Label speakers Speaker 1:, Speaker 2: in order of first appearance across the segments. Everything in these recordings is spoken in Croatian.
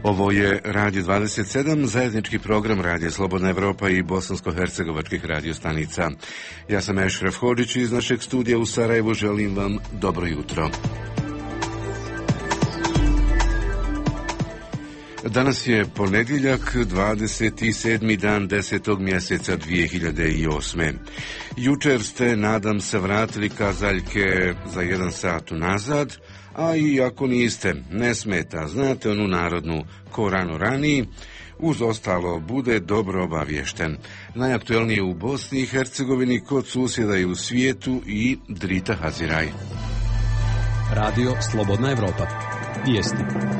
Speaker 1: Ovo je Radio 27, zajednički program Radija Slobodna Evropa i bosansko-hercegovačkih radiostanica. Ja sam Ešref Hodžić iz našeg studija u Sarajevu. Želim vam dobro jutro. Danas je ponedjeljak, 27. dan 10. mjeseca 2008. Jučer ste, nadam se, vratili kazaljke za 1 sat unazad, a i ako niste, ne smeta, znate onu narodnu ko rano raniji, uz ostalo bude dobro obaviješten. Najaktuelnije u Bosni i Hercegovini, kod susjeda i u svijetu i Drita Haziraj.
Speaker 2: Radio Slobodna Evropa. Vijesti.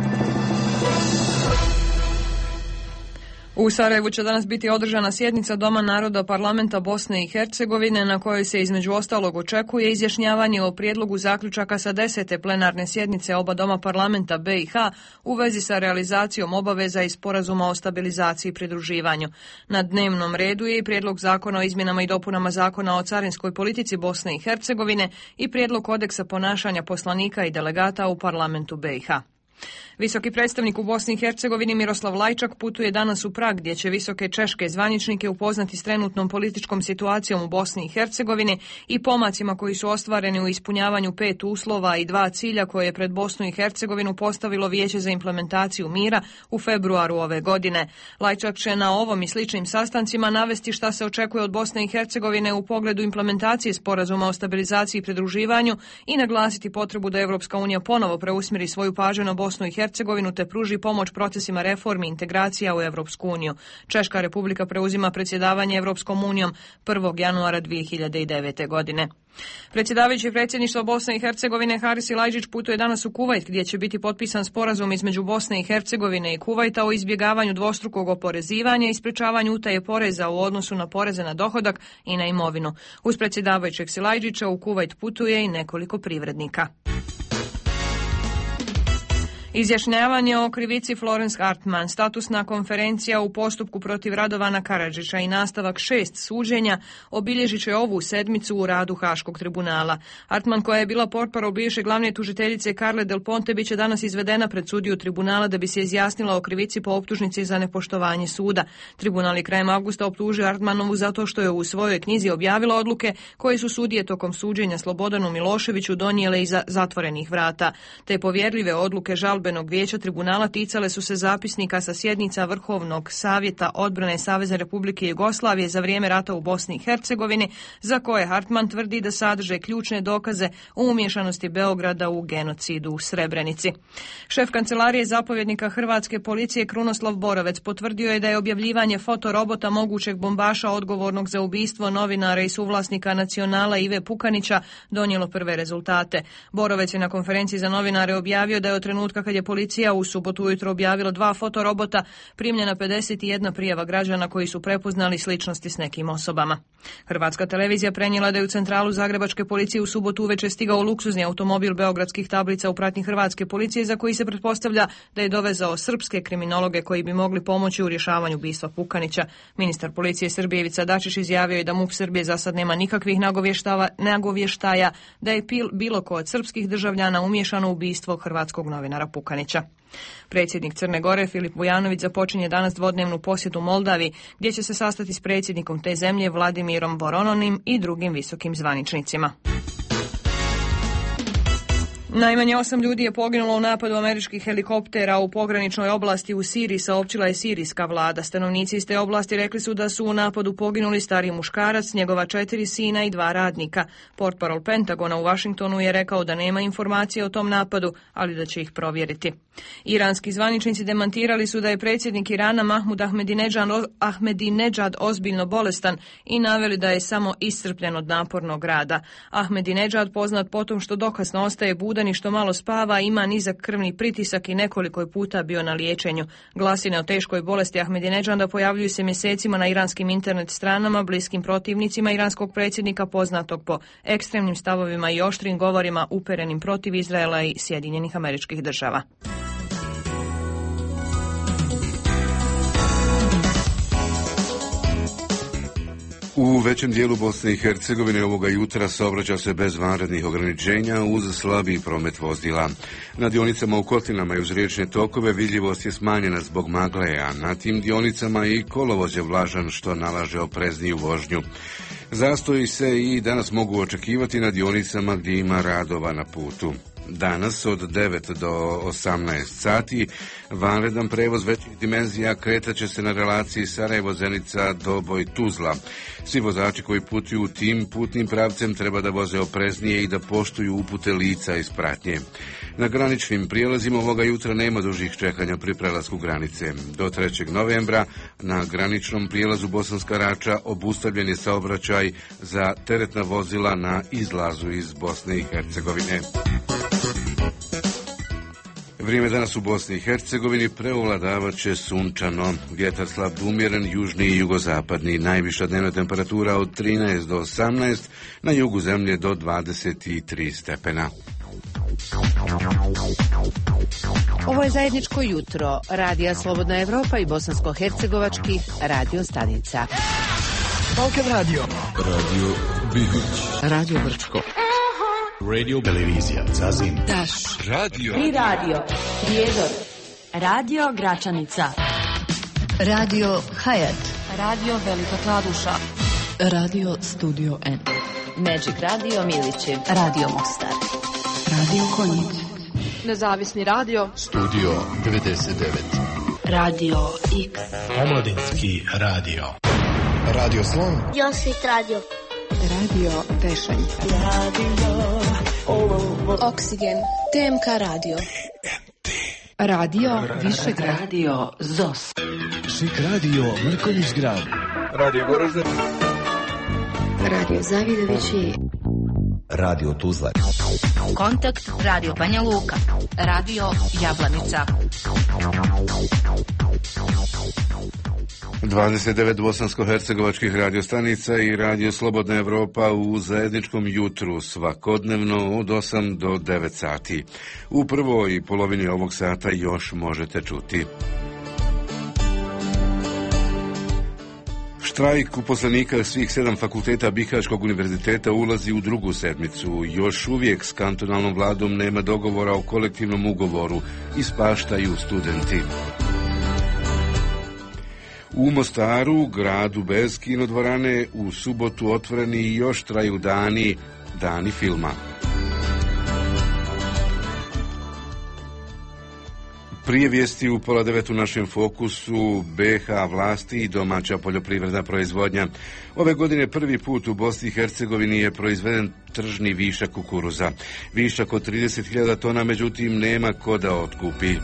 Speaker 3: U Sarajevu će danas biti održana sjednica Doma naroda Parlamenta Bosne i Hercegovine na kojoj se između ostalog očekuje izjašnjavanje o prijedlogu zaključaka sa 10. plenarne sjednice oba Doma Parlamenta BiH u vezi sa realizacijom obaveza iz Sporazuma o stabilizaciji i pridruživanju. Na dnevnom redu je i prijedlog zakona o izmjenama i dopunama zakona o carinskoj politici Bosne i Hercegovine i prijedlog kodeksa ponašanja poslanika i delegata u Parlamentu BiH. Visoki predstavnik u Bosni i Hercegovini Miroslav Lajčak putuje danas u Prag, gdje će visoke češke zvaničnike upoznati s trenutnom političkom situacijom u Bosni i Hercegovini i pomacima koji su ostvareni u ispunjavanju 5 uslova i 2 cilja koje je pred Bosnu i Hercegovinu postavilo Vijeće za implementaciju mira u februaru ove godine. Lajčak će na ovom i sličnim sastancima navesti šta se očekuje od Bosne i Hercegovine u pogledu implementacije Sporazuma o stabilizaciji i pridruživanju i naglasiti potrebu da Evropska unija ponovo preusmjeri svoju pažnju na Bosnu i Hercegovinu te pruži pomoć procesima reformi i integracija u Evropsku uniju. Češka republika preuzima predsjedavanje Evropskom unijom 1. januara 2009. godine. Predsjedavajući predsjedništva Bosne i Hercegovine Haris Silajdžić putuje danas u Kuvajt, gdje će biti potpisan sporazum između Bosne i Hercegovine i Kuvajta o izbjegavanju dvostrukog oporezivanja i sprečavanju utaje poreza u odnosu na poreze na dohodak i na imovinu. Uz predsjedavajućeg Silajdžića u Kuvajt putuje i nekoliko privrednika. Izjašnjavanje o krivici Florence Hartman, statusna konferencija u postupku protiv Radovana Karadžića i nastavak 6 suđenja obilježit će ovu sedmicu u radu Haškog tribunala. Hartman, koja je bila portparol bivše glavne tužiteljice Carle Del Ponte, bit će danas izvedena pred sudiju tribunala da bi se izjasnila o krivici po optužnici za nepoštovanje suda. Tribunal je krajem avgusta optužio Hartmanovu zato što je u svojoj knjizi objavila odluke koje su sudije tokom suđenja Slobodanu Miloševiću donijele iza zatvorenih vrata. Te povjerljive odluke žalbenog vijeća tribunala ticale su se zapisnika sa sjednica Vrhovnog savjeta odbrane Savezne Republike Jugoslavije za vrijeme rata u Bosni i Hercegovini, za koje Hartman tvrdi da sadrže ključne dokaze o umiješanosti Beograda u genocidu u Srebrenici. Šef kancelarije zapovjednika hrvatske policije Krunoslav Borovec potvrdio je da je objavljivanje fotorobota mogućeg bombaša odgovornog za ubistvo novinara i suvlasnika Nacionala Ive Pukanića donijelo prve rezultate. Borovec je na konferenciji za novinare objavio da je od trenutka kad je policija u subotu ujutro objavila 2 fotorobota primljena 51 prijava građana koji su prepoznali sličnosti s nekim osobama. Hrvatska televizija prenijela da je u centralu zagrebačke policije u subotu uveče stigao luksuzni automobil beogradskih tablica u pratnji hrvatske policije, za koji se pretpostavlja da je dovezao srpske kriminologe koji bi mogli pomoći u rješavanju ubistva Pukanića. Ministar policije Srbije Ivica Dačić izjavio je da MUP Srbije za sad nema nikakvih nagovještaja da je bilo ko od srpskih državljana umiješano u ubistvo hrvatskog novinara Pukanića. Predsjednik Crne Gore Filip Vujanović započinje danas dvodnevnu posjetu Moldavi, gdje će se sastati s predsjednikom te zemlje Vladimirom Vorononim i drugim visokim zvaničnicima. Najmanje 8 ljudi je poginulo u napadu američkih helikoptera u pograničnoj oblasti u Siriji, saopćila je sirijska vlada. Stanovnici iz te oblasti rekli su da su u napadu poginuli stariji muškarac, njegova 4 sina i 2 radnika. Portparol Pentagona u Washingtonu je rekao da nema informacije o tom napadu, ali da će ih provjeriti. Iranski zvaničnici demantirali su da je predsjednik Irana Mahmud Ahmedinejad ozbiljno bolestan i naveli da je samo iscrpljen od napornog rada. Ahmedinejad, poznat po tom što dokasno ostaje budan i što malo spava, ima nizak krvni pritisak i nekoliko je puta bio na liječenju. Glasine o teškoj bolesti Ahmedinejada pojavljuju se mjesecima na iranskim internet stranama, bliskim protivnicima iranskog predsjednika, poznatog po ekstremnim stavovima i oštrim govorima uperenim protiv Izraela i Sjedinjenih Američkih Država.
Speaker 1: U većem dijelu Bosne i Hercegovine ovoga jutra saobraća se bez vanrednih ograničenja uz slabiji promet vozila. Na dionicama u Kotlinama i uz riječne tokove vidljivost je smanjena zbog magle, a na tim dionicama i kolovoz je vlažan što nalaže oprezniju vožnju. Zastoji se i danas mogu očekivati na dionicama gdje ima radova na putu. Danas od 9 do 18 sati vanredan prevoz većih dimenzija kretat će se na relaciji Sarajevo-Zenica-Doboj-Tuzla. Svi vozači koji putuju tim putnim pravcem treba da voze opreznije i da poštuju upute lica iz pratnje. Na graničnim prijelazima ovoga jutra nema dužih čekanja pri prelasku granice. Do 3. novembra na graničnom prijelazu Bosanska Rača obustavljen je saobraćaj za teretna vozila na izlazu iz Bosne i Hercegovine. Vrijeme danas u Bosni i Hercegovini preovladavat će sunčano, vjetar slab umjeren, južni i jugozapadni, najviša dnevna temperatura od 13 do 18, na jugu zemlje do 23 stepena.
Speaker 4: Ovo je zajedničko jutro Radija Slobodna Evropa i bosansko-hercegovačkih radio stanica.
Speaker 5: Balkan radio. Radio Bihoć.
Speaker 4: Radio Brčko.
Speaker 5: Radio Televizija Zazin.
Speaker 4: Daš.
Speaker 5: Radio.
Speaker 6: I radio Prijedor. Radio Gračanica.
Speaker 7: Radio Hayat.
Speaker 6: Radio Velika Kladuša.
Speaker 7: Radio Studio N.
Speaker 4: Magic Radio Milići.
Speaker 7: Radio Mostar. Radio Konjic.
Speaker 8: Nezavisni radio.
Speaker 5: Studio 99.
Speaker 7: Radio X.
Speaker 5: Omladinski radio.
Speaker 9: Radio Slon.
Speaker 10: Josvit radio.
Speaker 7: Radio Tešanj.
Speaker 10: Oksigen. TMK radio.
Speaker 7: Radio Višegrad.
Speaker 6: Radio ZOS.
Speaker 5: Šik radio Mrkonjić grad.
Speaker 9: Radio Goražde.
Speaker 10: Radio Zavidovići.
Speaker 9: Radio Tuzla.
Speaker 6: Kontakt Radio Banja Luka. Radio Jablanica.
Speaker 1: 29 bosansko-hercegovačkih radiostanica i Radio Slobodna Evropa u zajedničkom jutru svakodnevno od 8 do 9 sati. U prvoj polovini ovog sata još možete čuti. Štrajk uposlenika svih 7 fakulteta Bihaćkog univerziteta ulazi u drugu sedmicu. Još uvijek s kantonalnom vladom nema dogovora o kolektivnom ugovoru. Ispaštaju studenti. U Mostaru, gradu bez kinodvorane, u subotu otvoreni i još traju dani filma. Prije vijesti u 8:30 u našem fokusu BH vlasti i domaća poljoprivredna proizvodnja. Ove godine prvi put u Bosni i Hercegovini je proizveden tržni višak kukuruza. Višak od 30.000 tona, međutim nema ko da otkupi.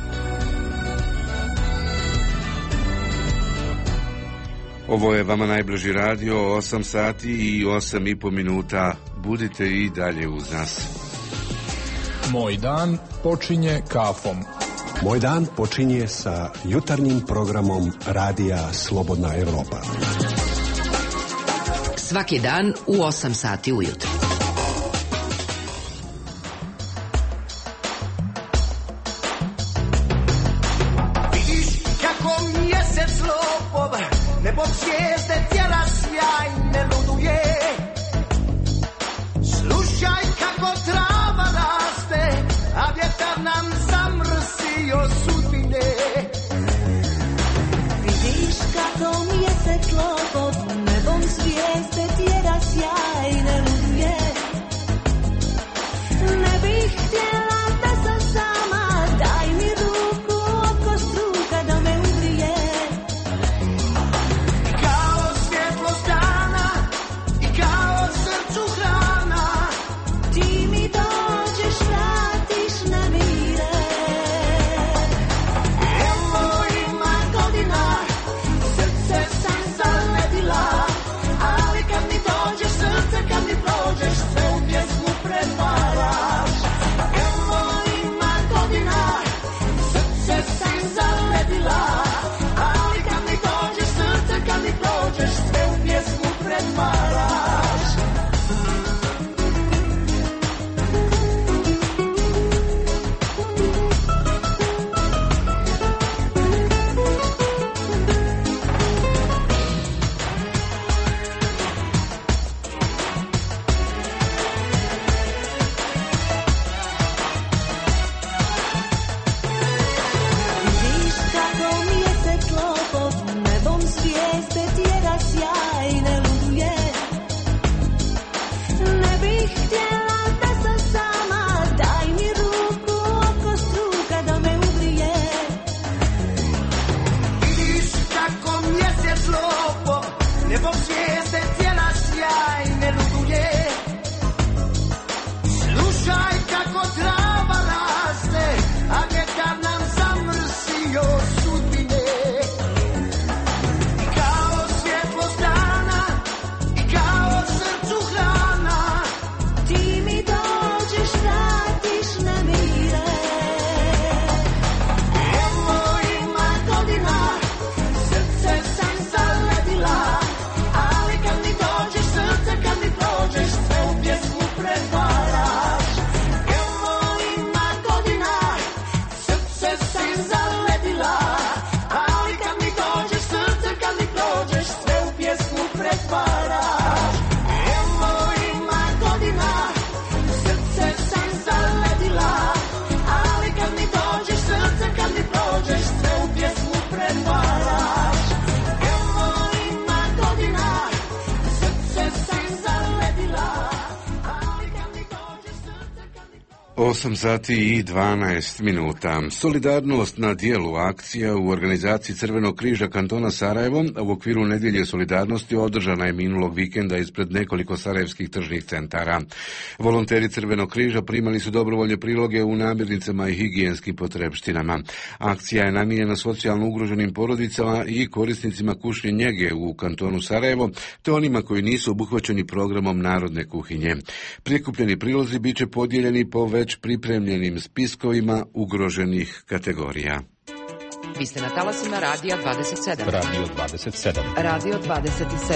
Speaker 1: Ovo je vama najbliži radio, 8 sati i 8,5 minuta. Budite i dalje uz nas.
Speaker 11: Moj dan počinje kafom.
Speaker 12: Moj dan počinje sa jutarnjim programom Radija Slobodna Evropa.
Speaker 4: Svaki dan u 8 sati ujutro.
Speaker 13: Vidiš kako mjesec lopov, nebo zvijezde tjera sjaj ne luduje. Slušaj kako trava raste, a vjetar nam zamrsio sudbine.
Speaker 14: Vidiš kako mjesec lopov, nebom zvijezde tjera sjaj ne luduje. Ne bih htjela da sam sama, daj mi ruku oko struka da me ugrije.
Speaker 13: Kao svjetlost dana i kao srcu hrana,
Speaker 14: ti mi dođeš, vratiš na mire.
Speaker 1: 8 sati i 12 minuta. Solidarnost na dijelu, akcija u organizaciji Crvenog križa kantona Sarajevo u okviru Nedjelje solidarnosti održana je minulog vikenda ispred nekoliko sarajevskih tržnih centara. Volonteri Crvenog križa primali su dobrovoljne priloge u namirnicama i higijenskim potrepštinama. Akcija je namijenjena socijalno ugroženim porodicama i korisnicima kućne njege u kantonu Sarajevo, te onima koji nisu obuhvaćeni programom narodne kuhinje. Prikupljeni prilozi bit će podijeljeni po već pripremljenim spiskovima ugroženih kategorija.
Speaker 4: Vi ste na talasima Radija 27.
Speaker 2: Radio 27.
Speaker 4: Radio 27.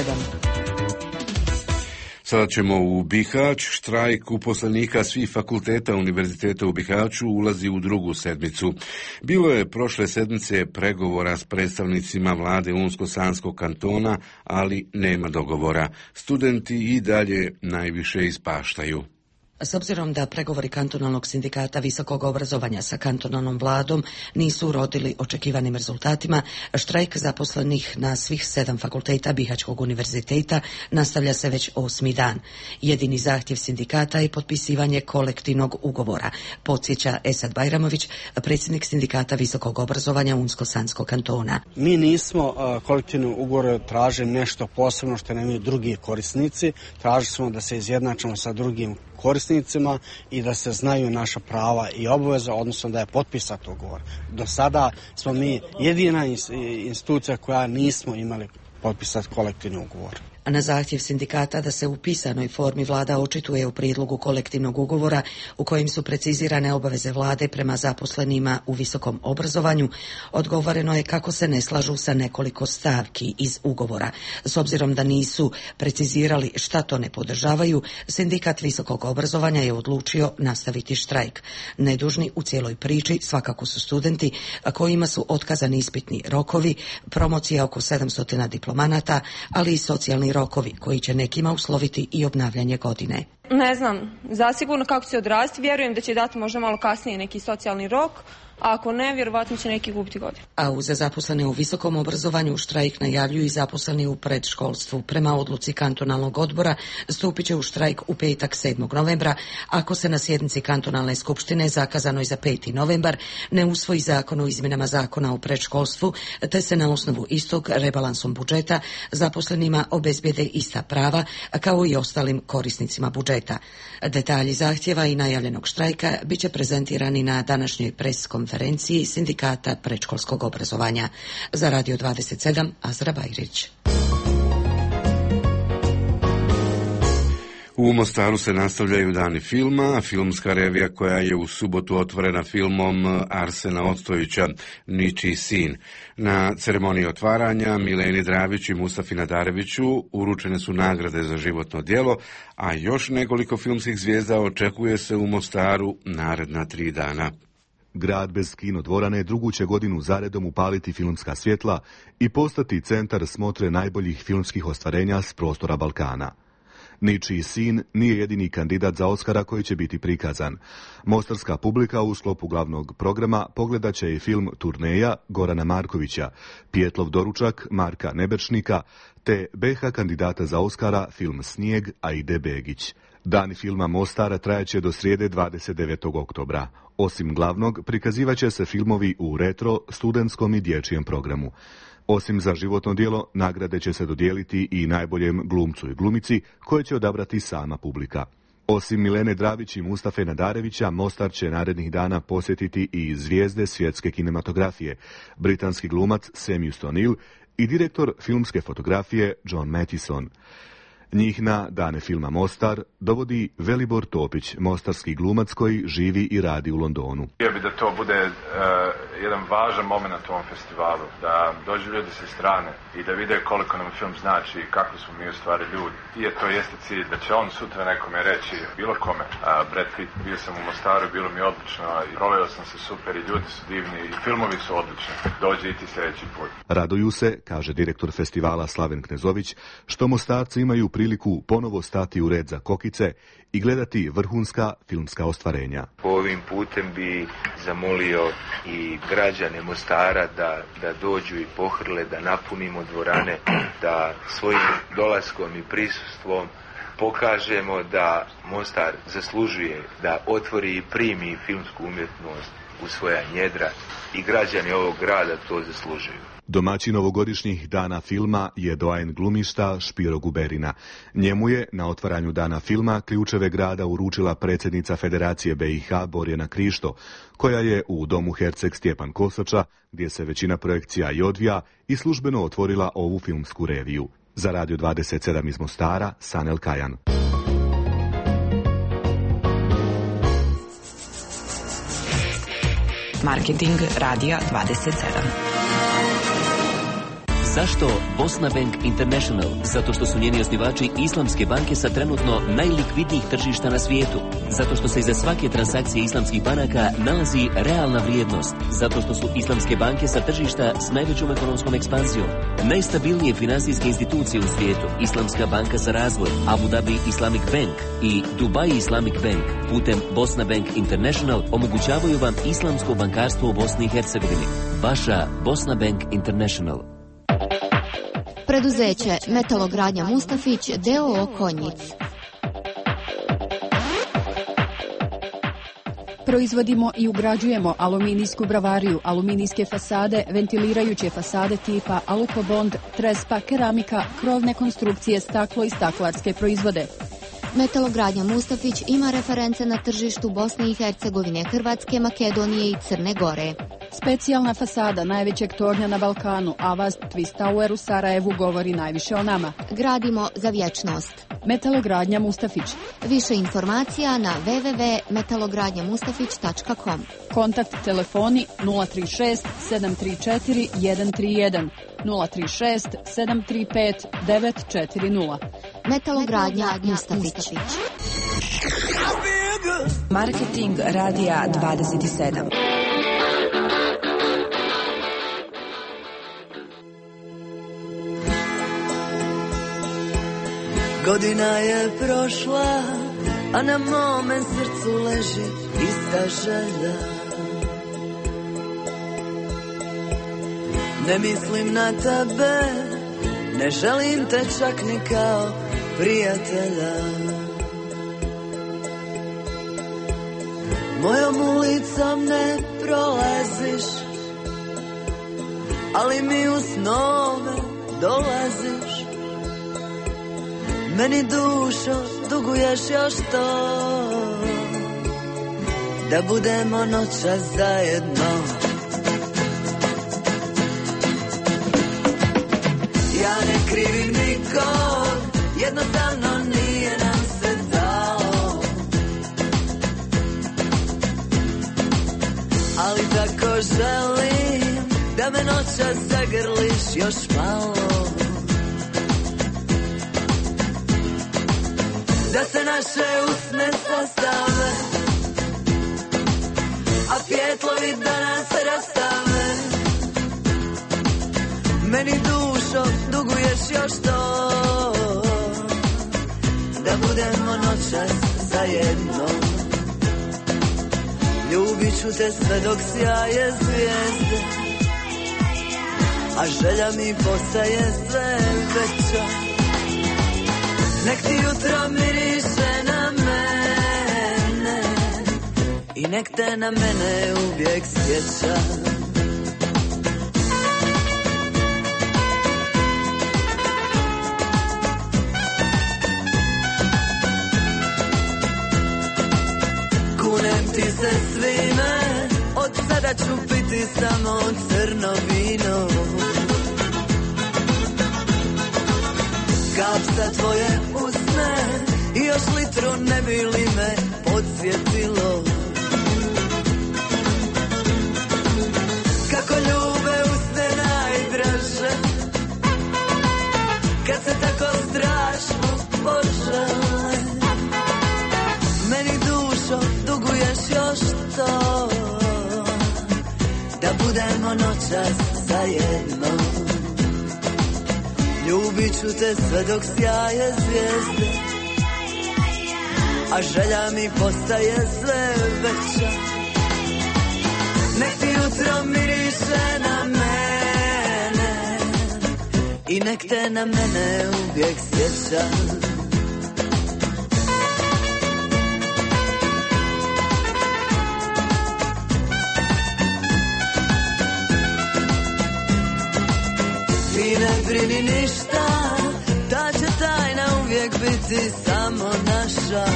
Speaker 1: Sada ćemo u Bihać. Štrajk uposlenika svih fakulteta Univerziteta u Bihaću ulazi u drugu sedmicu. Bilo je prošle sedmice pregovora s predstavnicima vlade Unsko-Sanskog kantona, ali nema dogovora. Studenti i dalje najviše ispaštaju.
Speaker 15: S obzirom da pregovori kantonalnog sindikata visokog obrazovanja sa kantonalnom vladom nisu urodili očekivanim rezultatima, štrajk zaposlenih na svih 7 fakulteta Bihaćkog univerziteta nastavlja se već 8. dan. Jedini zahtjev sindikata je potpisivanje kolektivnog ugovora, podsjeća Esad Bajramović, predsjednik sindikata visokog obrazovanja Unsko-Sanskog kantona.
Speaker 16: Mi nismo kolektivni ugovor tražili nešto posebno što nemaju drugi korisnici, tražili smo da se izjednačimo sa drugim korisnicima i da se znaju naša prava i obaveze, odnosno da je potpisat ugovor. Do sada smo mi jedina institucija koja nismo imali potpisat kolektivni ugovor.
Speaker 15: A na zahtjev sindikata da se u pisanoj formi vlada očituje u prijedlogu kolektivnog ugovora u kojem su precizirane obaveze vlade prema zaposlenima u visokom obrazovanju, odgovoreno je kako se ne slažu sa nekoliko stavki iz ugovora. S obzirom da nisu precizirali šta to ne podržavaju, sindikat visokog obrazovanja je odlučio nastaviti štrajk. Nedužni u cijeloj priči svakako su studenti kojima su otkazani ispitni rokovi, promocija oko 700 diplomanata, ali i socijalni rokovi koji će nekima usloviti i obnavljanje godine.
Speaker 17: Ne znam, zasigurno kako će odrasti, vjerujem da će dati možda malo kasnije neki socijalni rok, a ako ne, vjerovatno će neki gubiti godinu. A uz zaposlene u visokom obrazovanju štrajk najavljuju i zaposleni u predškolstvu. Prema odluci kantonalnog odbora stupit će u štrajk u petak 7. novembra ako se na sjednici kantonalne skupštine zakazanoj za 5. novembar ne usvoji zakon o izmjenama zakona o predškolstvu, te se na osnovu istog rebalansom budžeta zaposlenima obezbijede ista prava kao i ostalim korisnicima budžeta. Detalji zahtjeva i najavljenog štrajka bit će prezentirani na današnjoj pres konferenciji sindikata predškolskog obrazovanja. Za Radio 27, Azra Bajrić.
Speaker 1: U Mostaru se nastavljaju dani filma, filmska revija koja je u subotu otvorena filmom Arsena Ostojića Ničiji sin. Na ceremoniji otvaranja Mileni Dravić i Mustafi Nadareviću uručene su nagrade za životno djelo, a još nekoliko filmskih zvijezda očekuje se u Mostaru naredna 3 dana.
Speaker 18: Grad bez kinodvorane drugu će godinu zaredom upaliti filmska svjetla i postati centar smotre najboljih filmskih ostvarenja s prostora Balkana. Ničiji sin nije jedini kandidat za Oskara koji će biti prikazan. Mostarska publika u sklopu glavnog programa pogledat će i film Turneja Gorana Markovića, Pijetlov doručak Marka Nebečnika, te BH kandidata za Oskara film Snijeg Aide Begić. Dani filma Mostara trajaće do srijede 29. oktobra. Osim glavnog, prikazivaće se filmovi u retro, studentskom i dječjem programu. Osim za životno djelo, nagrade će se dodijeliti i najboljem glumcu i glumici, koje će odabrati sama publika. Osim Milene Dravić i Mustafe Nadarevića, Mostar će narednih dana posjetiti i zvijezde svjetske kinematografije, britanski glumac Sam Houston Hill i direktor filmske fotografije John Mathison. Njih na dane filma Mostar dovodi Velibor Topić, mostarski glumac koji živi i radi u Londonu.
Speaker 19: Htio bi da to bude jedan važan moment u ovom festivalu, da dođu ljudi sa strane i da vide koliko nam film znači i kako smo mi u stvari ljudi. I to jeste cilj, da će on sutra nekome reći, bilo kome. Brad Pitt, bio sam u Mostaru, bilo mi odlično, proveo sam se super i ljudi su divni i filmovi su odlični. Dođe i ti sljedeći put.
Speaker 18: Raduju se, kaže direktor festivala Slaven Knezović, što Mostarci imaju priliku ponovo stati u red za kokice i gledati vrhunska filmska ostvarenja.
Speaker 20: Ovim putem bi zamolio i građane Mostara da dođu i pohrle, da napunimo dvorane, da svojim dolaskom i prisustvom pokažemo da Mostar zaslužuje da otvori i primi filmsku umjetnost u svoja njedra i građani ovog grada to zaslužuju.
Speaker 18: Domaćin ovogodišnjih dana filma je doajen glumišta Špiro Guberina. Njemu je na otvaranju dana filma ključeve grada uručila predsjednica Federacije BiH Borjana Krišto, koja je u domu Herceg Stjepan Kosača, gdje se većina projekcija i odvija, i službeno otvorila ovu filmsku reviju. Za Radio 27 iz Mostara, Sanel Kajan.
Speaker 6: Marketing Radija 27.
Speaker 21: Zašto Bosna Bank International? Zato što su njeni osnivači islamske banke sa trenutno najlikvidnijih tržišta na svijetu. Zato što se iza svake transakcije islamskih banaka nalazi realna vrijednost. Zato što su islamske banke sa tržišta s najvećom ekonomskom ekspanzijom. Najstabilnije financijske institucije u svijetu, Islamska banka za razvoj, Abu Dhabi Islamic Bank i Dubai Islamic Bank putem Bosna Bank International omogućavaju vam islamsko bankarstvo u Bosni i Hercegovini. Vaša Bosna Bank International.
Speaker 10: Preduzeće Metalogradnja Mustafić d.o.o. Konjic.
Speaker 22: Proizvodimo i ugrađujemo aluminijsku bravariju, aluminijske fasade, ventilirajuće fasade tipa Alukobond, trespa, keramika, krovne konstrukcije, staklo i staklarske proizvode.
Speaker 10: Metalogradnja Mustafić ima reference na tržištu Bosne i Hercegovine, Hrvatske, Makedonije i Crne Gore.
Speaker 22: Specijalna fasada najvećeg tornja na Balkanu, Avast Twist Tower u Sarajevu govori najviše o nama.
Speaker 10: Gradimo za vječnost.
Speaker 22: Metalogradnja Mustafić.
Speaker 10: Više informacija na www.metalogradnjamustafić.com.
Speaker 22: Kontakt telefoni 036 734 131 036 735 940.
Speaker 10: Metalogradnja Mustafić.
Speaker 6: Marketing Radija 27.
Speaker 23: Godina je prošla, a na mome srcu leži ista želja. Ne mislim na tebe, ne želim te čak ni kao prijatelja. Mojom ulicom ne prolaziš, ali mi u snove dolaziš. Meni dušo duguješ još to, da budemo noćas zajedno. Ja ne krivim nikog, jednostavno nije nam se dalo. Ali tako želim da me noćas zagrliš još malo. Da se naše usne sastave, a pjetlovi da nas rastave. Meni dušo duguješ još to, da budemo noćas zajedno. Ljubit ću te sve dok sjaje zvijezde, a želja mi postaje sve veća. Nek ti jutro miriše na mene i nek te na mene uvijek sjeća. Kunem ti se svime, od sada ću piti samo crno vino. Kapsa tvoje usne i još litru ne bi li me podsjetilo. Kako ljube usne najdraže, kad se tako strašno požele. Meni dušo duguješ još to, da budemo noćas zajedno. Ljubit ću te sve dok sjaje zvijezde, a želja mi postaje sve veća. Nek ti jutro miriše na mene i nek te na mene uvijek sjeća. brini ništa, ta će tajna uvijek biti samo naša.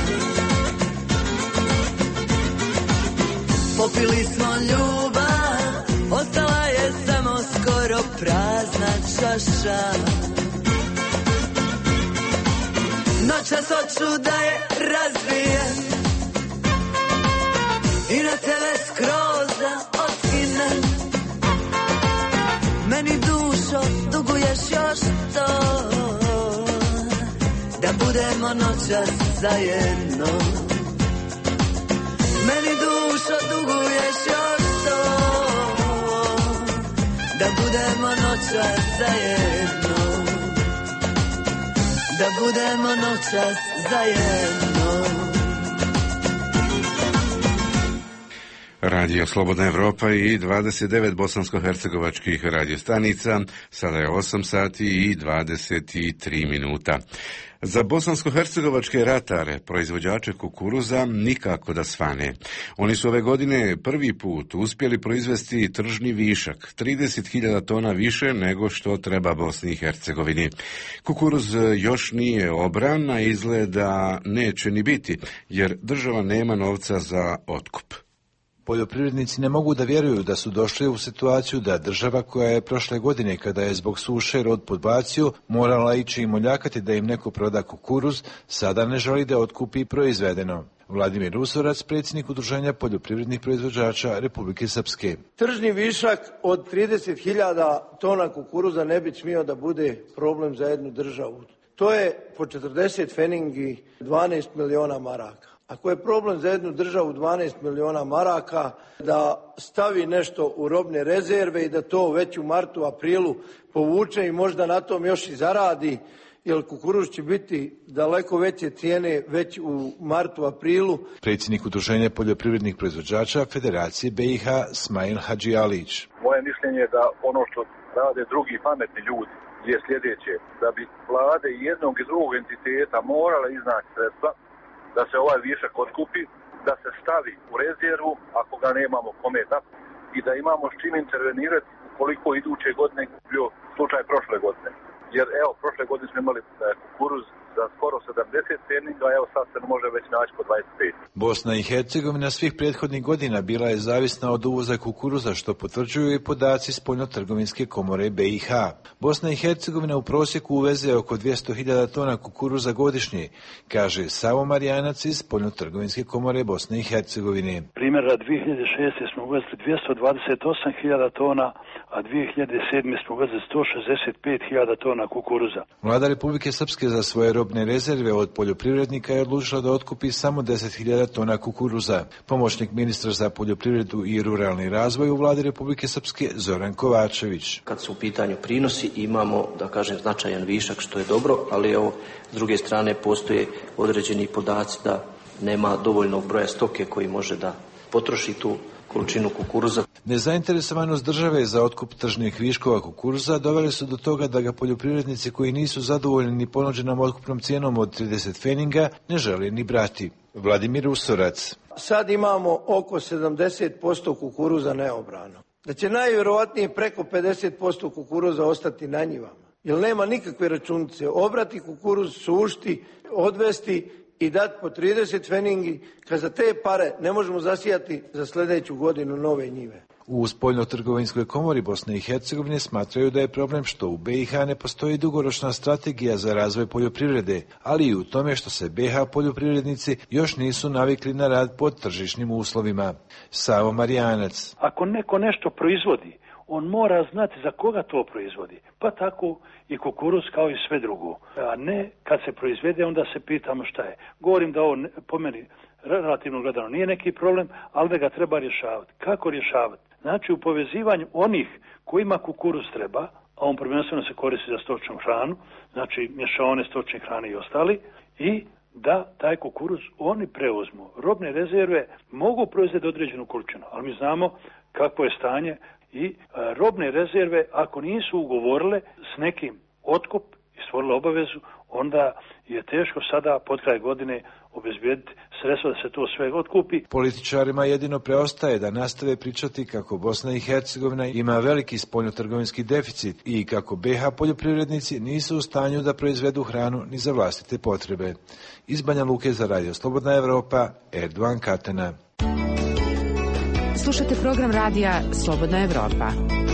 Speaker 23: Popili smo ljubav, ostala je samo skoro prazna čaša. Noćas hoću da je razbijem i na tebe skroz da otkinem. Meni dušo duguješ još to, da budemo noćas zajedno. Meni dušo duguješ još to, da budemo noćas zajedno. Da budemo noćas zajedno.
Speaker 1: Radio Slobodna Evropa i 29 bosansko-hercegovačkih radiostanica. Sada je 8 sati i 23 minuta. Za bosansko-hercegovačke ratare, proizvođače kukuruza, nikako da svane. Oni su ove godine prvi put uspjeli proizvesti tržni višak, 30.000 tona više nego što treba Bosni i Hercegovini. Kukuruz još nije obran, a izgleda neće ni biti, jer država nema novca za otkup.
Speaker 3: Poljoprivrednici ne mogu da vjeruju da su došli u situaciju da država koja je prošle godine, kada je zbog suše rod podbacio, morala ići i moljakati da im neko proda kukuruz, sada ne želi da otkupi proizvedeno. Vladimir Usorac, predsjednik Udruženja poljoprivrednih proizvođača Republike Srpske.
Speaker 7: Tržni višak od 30.000 tona kukuruza ne bi smio da bude problem za jednu državu. To je po 40 feningi 12 miliona maraka. Ako je problem za jednu državu 12 miliona maraka da stavi nešto u robne rezerve i da to već u martu, aprilu povuče i možda na tom još i zaradi, jer kukuruz će biti daleko veće cijene već u martu, aprilu.
Speaker 3: Predsjednik Udruženja poljoprivrednih proizvođača Federacije BiH Smail Hadžialić.
Speaker 8: Moje mišljenje je da ono što rade drugi pametni ljudi je sljedeće, da bi vlade jednog i drugog entiteta morale iznaći sredstva da se ovaj višak otkupi, da se stavi u rezervu ako ga nemamo kome dati i da imamo s čim intervenirati ukoliko iduće godine bio slučaj prošle godine. Jer evo, prošle godine smo imali kukuruz za skoro 70 feninga, a evo sad se može već naći po 25.
Speaker 3: Bosna i Hercegovina svih prethodnih godina bila je zavisna od uvoza kukuruza, što potvrđuju i podaci Spoljnotrgovinske komore BiH. Bosna i Hercegovina u prosjeku uveze oko 200.000 tona kukuruza godišnje, kaže Savo Marijanac iz Spoljnotrgovinske komore Bosne i Hercegovine.
Speaker 24: Primjera 2006. smo uvezli 228.000 tona, a 2007. smo uvezli 165.000 tona kukuruza.
Speaker 3: Vlada Republike Srpske za svoje robne rezerve od poljoprivrednika je odlučila da otkupi samo 10.000 tona kukuruza. Pomoćnik ministra za poljoprivredu i ruralni razvoj u Vladi Republike Srpske Zoran Kovačević.
Speaker 25: Kad su u pitanju prinosi imamo, da kažem, značajan višak, što je dobro, ali evo, s druge strane postoje određeni podaci da nema dovoljnog broja stoke koji može da potroši tu količinu kukuruza.
Speaker 3: Nezainteresovanost države za otkup tržnih viškova kukuruza doveli su do toga da ga poljoprivrednici koji nisu zadovoljni ni ponuđenom otkupnom cijenom od 30 feninga ne žele ni brati. Vladimir Usorac.
Speaker 7: Sad imamo oko 70% kukuruza neobrano. Da će najvjerovatnije preko 50% kukuruza ostati na njivama. Jer nema nikakve računice. Obrati kukuruz, sušti, odvesti i dati po 30 feningi, kad za te pare ne možemo zasijati za sljedeću godinu nove njive.
Speaker 3: U Spoljnotrgovinskoj komori Bosne i Hercegovine smatraju da je problem što u BiH ne postoji dugoročna strategija za razvoj poljoprivrede, ali i u tome što se BiH poljoprivrednici još nisu navikli na rad pod tržišnim uslovima. Savo Marijanac.
Speaker 24: Ako neko nešto proizvodi, on mora znati za koga to proizvodi. Pa tako i kukuruz kao i sve drugo. A ne kad se proizvede onda se pitamo šta je. Govorim da ovo po meni relativno gledano nije neki problem, ali da ga treba rješavati. Kako rješavati? Znači u povezivanju onih kojima kukuruz treba, a on prvenstveno se koristi za stočnu hranu, znači mješavine stočne hrane i ostali, i da taj kukuruz oni preuzmu. Robne rezerve mogu proizvesti određenu količinu, ali mi znamo kakvo je stanje i robne rezerve ako nisu ugovorile s nekim otkup i stvorile obavezu, onda je teško sada pod kraj godine obezbijediti sredstva da se to sve otkupi.
Speaker 3: Političarima jedino preostaje da nastave pričati kako Bosna i Hercegovina ima veliki spoljnotrgovinski deficit i kako BiH poljoprivrednici nisu u stanju da proizvedu hranu ni za vlastite potrebe. Iz Banja Luke za Radio Slobodna Evropa, Erdovan Katana.
Speaker 4: Slušate program radija Slobodna Evropa.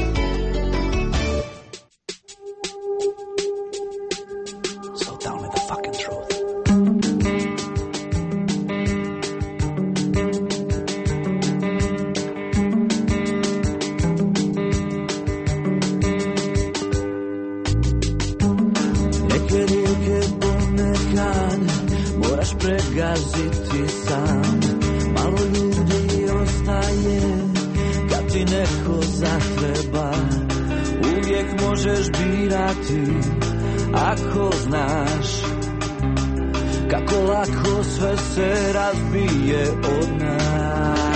Speaker 23: Pregaziti sam, malo ljudi ostaje kad ti neko zatreba. Uvijek možeš birati ako znaš kako lako sve se razbije od nas.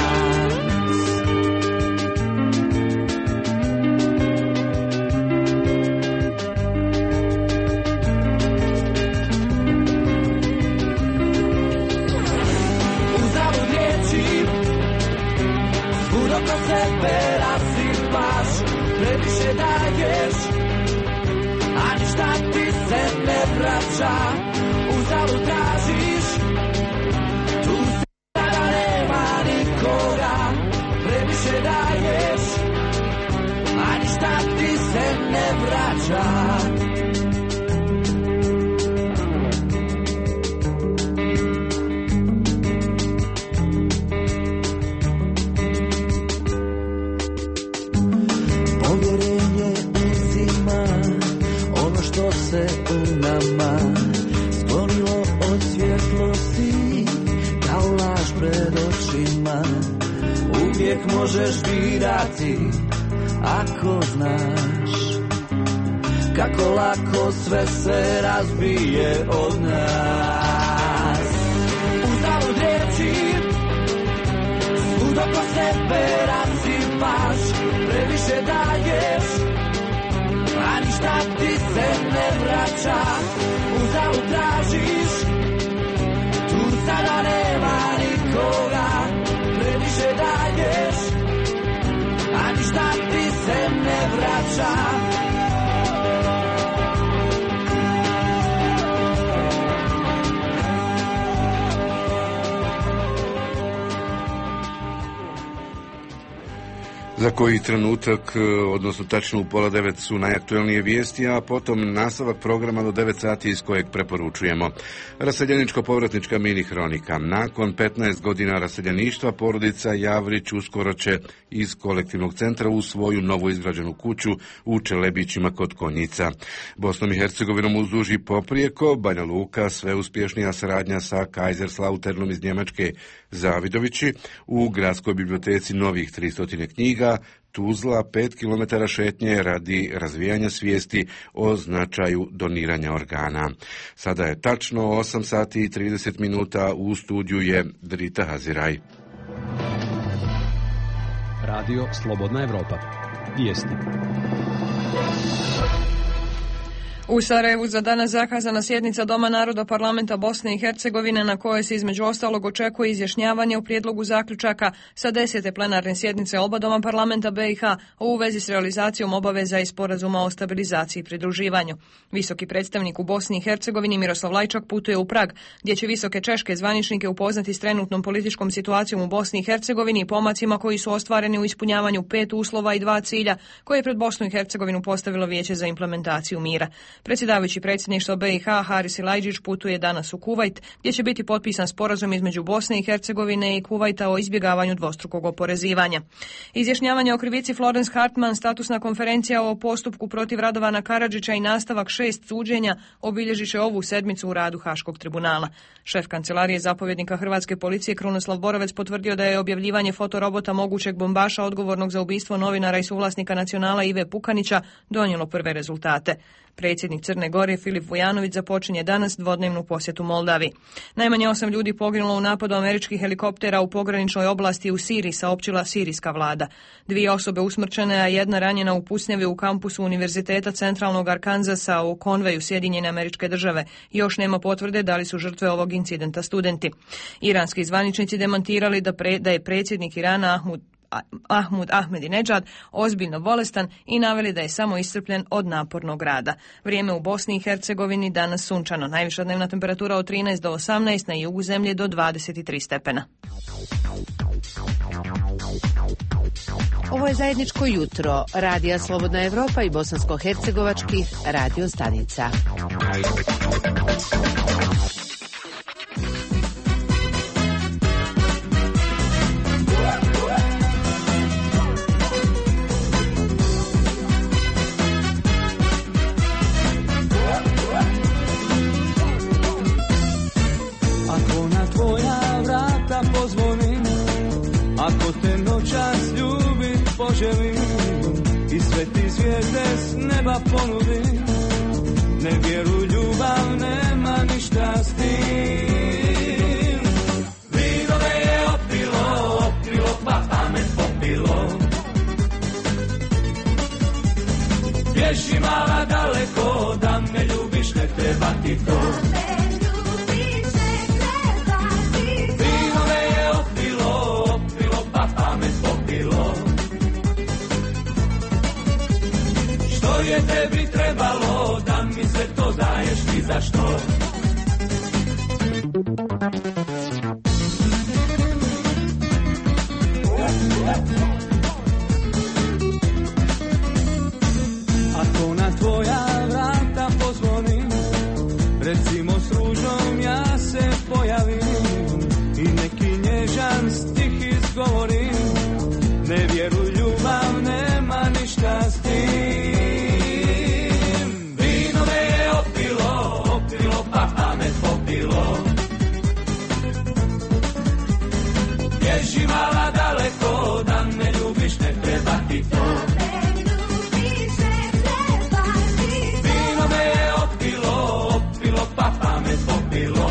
Speaker 23: Sebe rasipaš, previše daješ, a ništa ti se ne vraća. Uzalud tražiš, tu sada nema nikoga. Previše daješ, a ništa ti se ne vraća. Se u nama sklonilo od svjetlosti kao laž pred očima. Uvijek možeš birati ako znaš kako lako sve se razbije od nas. Uzalud riječi, svud oko sebe rasipaš, previše daješ, a ništa ti se ne vraća. Uzalud tražiš, tu sada nema nikoga. Previše daješ, a ništa ti se ne vraća.
Speaker 1: Za koji trenutak, odnosno tačno u 8:30 su najaktuelnije vijesti, a potom nastavak programa do 9 sati iz kojeg preporučujemo. Raseljeničko-povratnička mini hronika. Nakon 15 godina raseljeništva, porodica Javrić uskoro će iz kolektivnog centra u svoju novo izgrađenu kuću u Čelebićima kod Konjica. Bosnom i Hercegovinom uzduž i poprijeko, Banja Luka sve uspješnija saradnja sa Kaiserslauternom iz Njemačke, Zavidovići, u gradskoj biblioteci novih 300 knjiga, Tuzla 5 km šetnje radi razvijanja svijesti o značaju doniranja organa. Sada je tačno 8 sati i 30 minuta, u studiju je Drita Haziraj.
Speaker 2: Radio Slobodna Evropa. Vijesti.
Speaker 17: U Sarajevu za danas zakazana sjednica Doma naroda Parlamenta Bosne i Hercegovine na kojoj se između ostalog očekuje izjašnjavanje u prijedlogu zaključaka sa 10. plenarne sjednice oba Doma Parlamenta BiH u vezi s realizacijom obaveza i sporazuma o stabilizaciji i pridruživanju. Visoki predstavnik u Bosni i Hercegovini Miroslav Lajčak putuje u Prag, gdje će visoke češke zvaničnike upoznati s trenutnom političkom situacijom u Bosni i Hercegovini i pomacima koji su ostvareni u ispunjavanju 5 uslova i 2 cilja koje je pred Bosnu i Hercegovinu postavilo Vijeće za implementaciju mira. Predsjedavajući predsjedništva BiH Haris Silajdžić putuje danas u Kuvajt, gdje će biti potpisan sporazum između Bosne i Hercegovine i Kuvajta o izbjegavanju dvostrukog oporezivanja. Izjašnjavanje o krivici Florence Hartman, statusna konferencija o postupku protiv Radovana Karadžića i nastavak 6 suđenja obilježit će ovu sedmicu u radu Haškog tribunala. Šef kancelarije zapovjednika hrvatske policije Krunoslav Borovec potvrdio da je objavljivanje fotorobota mogućeg bombaša odgovornog za ubistvo novinara i suvlasnika Nacionala Ive Pukanića donijelo prve rezultate. Predsjednik
Speaker 5: Predsjednik Crne Gore Filip Vujanović započinje danas dvodnevnu posjetu Moldavi. Najmanje 8 ljudi poginulo u napadu američkih helikoptera u pograničnoj oblasti u Siriji, saopćila sirijska vlada. 2 osobe usmrćene, a 1 ranjena u pucnjavi u kampusu Univerziteta centralnog Arkanzasa u Conwayu, Sjedinjene Američke Države. Još nema potvrde da li su žrtve ovog incidenta studenti. Iranski zvaničnici demantirali da je predsjednik Irana Mahmud Ahmadinejad ozbiljno bolestan i naveli da je samo iscrpljen od napornog rada. Vrijeme u Bosni i Hercegovini danas sunčano. Najviša dnevna temperatura od 13 do 18, na jugu zemlje do 23 stepena.
Speaker 4: Ovo je zajedničko jutro Radija Slobodna Evropa i bosansko-hercegovačkih radio stanica.
Speaker 9: Ako te noćas ljubit poželim i sve ti zvijezde s neba ponudim, ne vjeruj, ljubav nema ništa s tim. Vino me je opilo, pa pamet popilo. Bježi mala daleko, da me ljubiš, ne treba ti to. Što je tebi trebalo da mi sve to daješ, ni za što? Ako na tvoja vrata pozvonim, recimo s ružom ja se pojavim i neki nježan stih izgovorim, ne vjeruj, ljubav nema ništa s tim. Vino me je opilo, pa pamet popilo. Bježi mala daleko, da me ljubiš, ne treba ti to. Vino me je opilo, pa pamet popilo.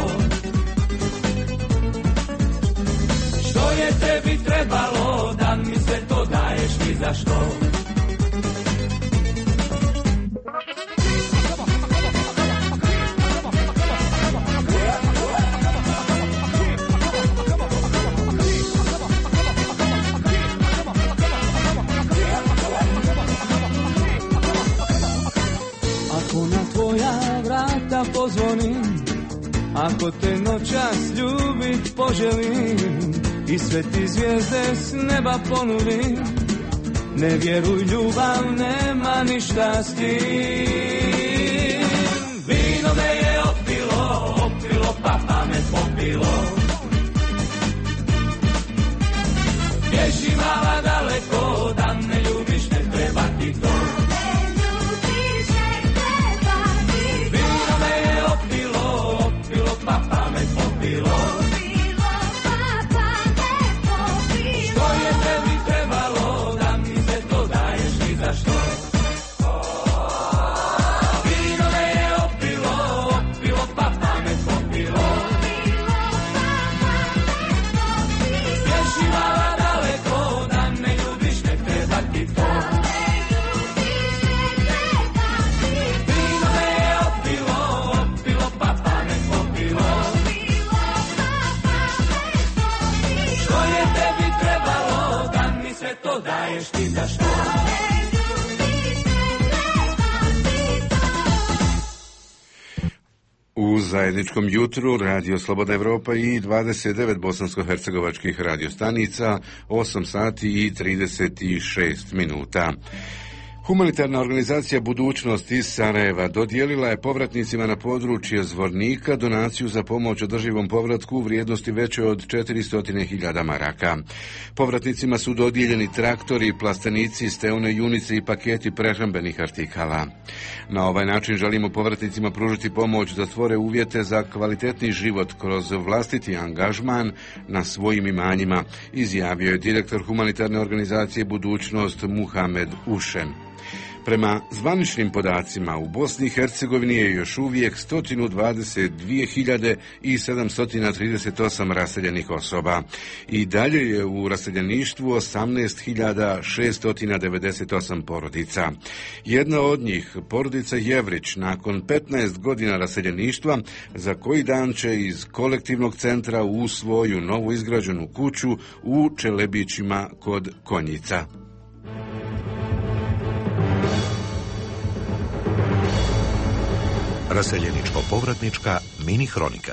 Speaker 9: Što je tebi trebalo da mi sve to daješ, ni za što? Ako na tvoja vrata pozvonim, ako te noćas ljubit poželim i sve ti zvijezde s neba ponudim, ne vjeruj, ljubav nema ništa s tim. Vino me je opilo, pa pamet popilo. Bježi mala daleko, da me ljubiš, ne treba ti to. Vino me je opilo, pa pamet popilo. Što je tebi trebalo da mi sve to daješ, ni za što? Vino me je opilo, pa pamet popilo. Bježi mala daleko, da me ljubiš, ne treba ti to. Vino me je opilo, pa pamet popilo. Što je tebi trebalo da mi sve to daješ, ti za što?
Speaker 1: U zajedničkom jutru Radio Slobodna Evropa i 29 bosansko-hercegovačkih radiostanica, 8 sati i 36 minuta. Humanitarna organizacija Budućnost iz Sarajeva dodijelila je povratnicima na područje Zvornika donaciju za pomoć održivom povratku u vrijednosti veće od 400.000 maraka. Povratnicima su dodijeljeni traktori, plastenici, steone junice i paketi prehrambenih artikala. Na ovaj način želimo povratnicima pružiti pomoć da stvore uvjete za kvalitetni život kroz vlastiti angažman na svojim imanjima, izjavio je direktor humanitarne organizacije Budućnost Muhamed Ušen. Prema zvaničnim podacima u Bosni i Hercegovini je još uvijek 122.738 raseljenih osoba. I dalje je u raseljeništvu 18.698 porodica. Jedna od njih, porodica Jevrić, nakon 15 godina raseljeništva, za koji dan će iz kolektivnog centra u svoju novu izgrađenu kuću u Čelebićima kod Konjica.
Speaker 11: Raseljeničko-povratnička mini hronika.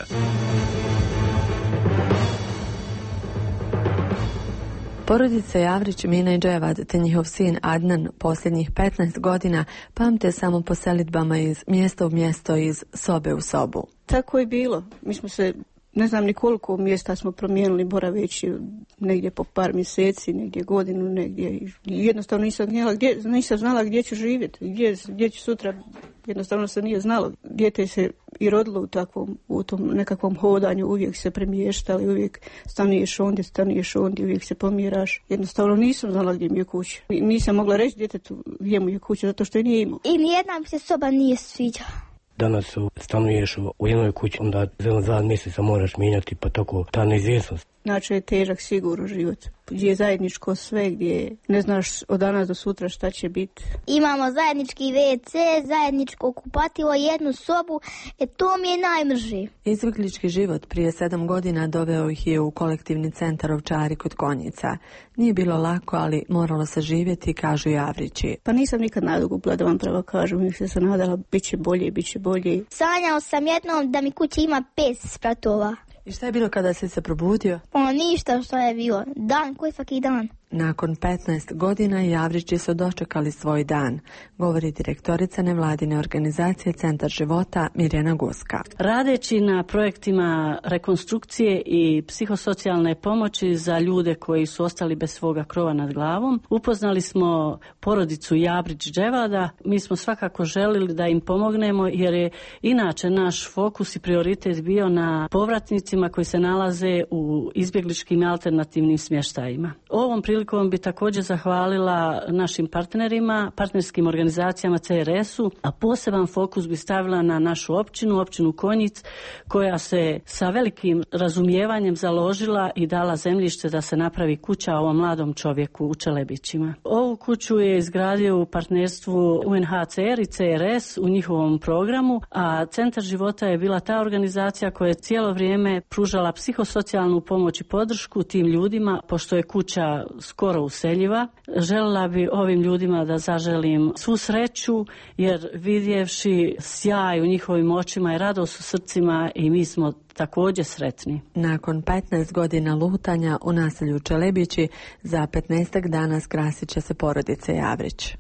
Speaker 12: Porodica Javrić, Mina i Dževad te njihov sin Adnan posljednjih 15 godina pamte samo po selidbama iz mjesta u mjesto, iz sobe u sobu.
Speaker 13: Tako je bilo. Mi smo se, ne znam ni koliko mjesta smo promijenili boraveći, negdje po par mjeseci, negdje godinu, negdje. Jednostavno nisam znala gdje ću živjeti, gdje ću sutra. Jednostavno se nije znalo. Dijete se i rodilo u tom nekakvom hodanju, uvijek se premještali, uvijek stanuješ ondje, uvijek se pomiraš. Jednostavno nisam znala gdje mi je kuća. Nisam mogla reći djetetu gdje mu je kuća, zato što je nije imao.
Speaker 14: I nijedna mi se soba nije sviđa.
Speaker 16: Danas stanuješ u jednoj kući, onda za 2 mjeseca moraš mijenjati, pa tako ta neizvjesnost.
Speaker 13: Znači je težak sigurno život. Gdje je zajedničko sve, gdje ne znaš od danas do sutra šta će biti.
Speaker 14: Imamo zajednički WC, zajedničko kupatilo, jednu sobu, to mi je najmrže.
Speaker 12: Izbjeglički život prije 7 godina doveo ih je u kolektivni centar Ovčari kod Konjica. Nije bilo lako, ali moralo se živjeti, kažu Javrići.
Speaker 13: Pa nisam nikad nadogubila, da vam pravo kažem, uvijek se nadala, bit će bolje.
Speaker 14: Sanjao sam jednom da mi kuća ima 5 spratova.
Speaker 12: I šta je bilo kada si se probudio?
Speaker 14: Pa ništa, što je bilo. Dan koji svaki dan.
Speaker 12: Nakon 15 godina Javrići su dočekali svoj dan, govori direktorica nevladine organizacije Centar života Mirjana Guska.
Speaker 26: Radeći na projektima rekonstrukcije i psihosocijalne pomoći za ljude koji su ostali bez svoga krova nad glavom, upoznali smo porodicu Javrić Dževada. Mi smo svakako želili da im pomognemo, jer je inače naš fokus i prioritet bio na povratnicima koji se nalaze u izbjegličkim i alternativnim smještajima. Ovom prilikom bi također zahvalila našim partnerima, partnerskim organizacijama CRS-u, a poseban fokus bi stavila na našu općinu Konjic, koja se sa velikim razumijevanjem založila i dala zemljište da se napravi kuća ovom mladom čovjeku u Čelebićima. Ovu kuću je izgradio u partnerstvu UNHCR i CRS u njihovom programu, a Centar života je bila ta organizacija koja je cijelo vrijeme pružala psihosocijalnu pomoć i podršku tim ljudima, pošto je kuća skoro useljiva. Željela bi ovim ljudima da zaželim svu sreću, jer vidjevši sjaj u njihovim očima i radost u srcima, i mi smo također sretni.
Speaker 12: Nakon 15 godina lutanja u naselju Čelebići, za 15 dana skrasit će se porodice Javrić.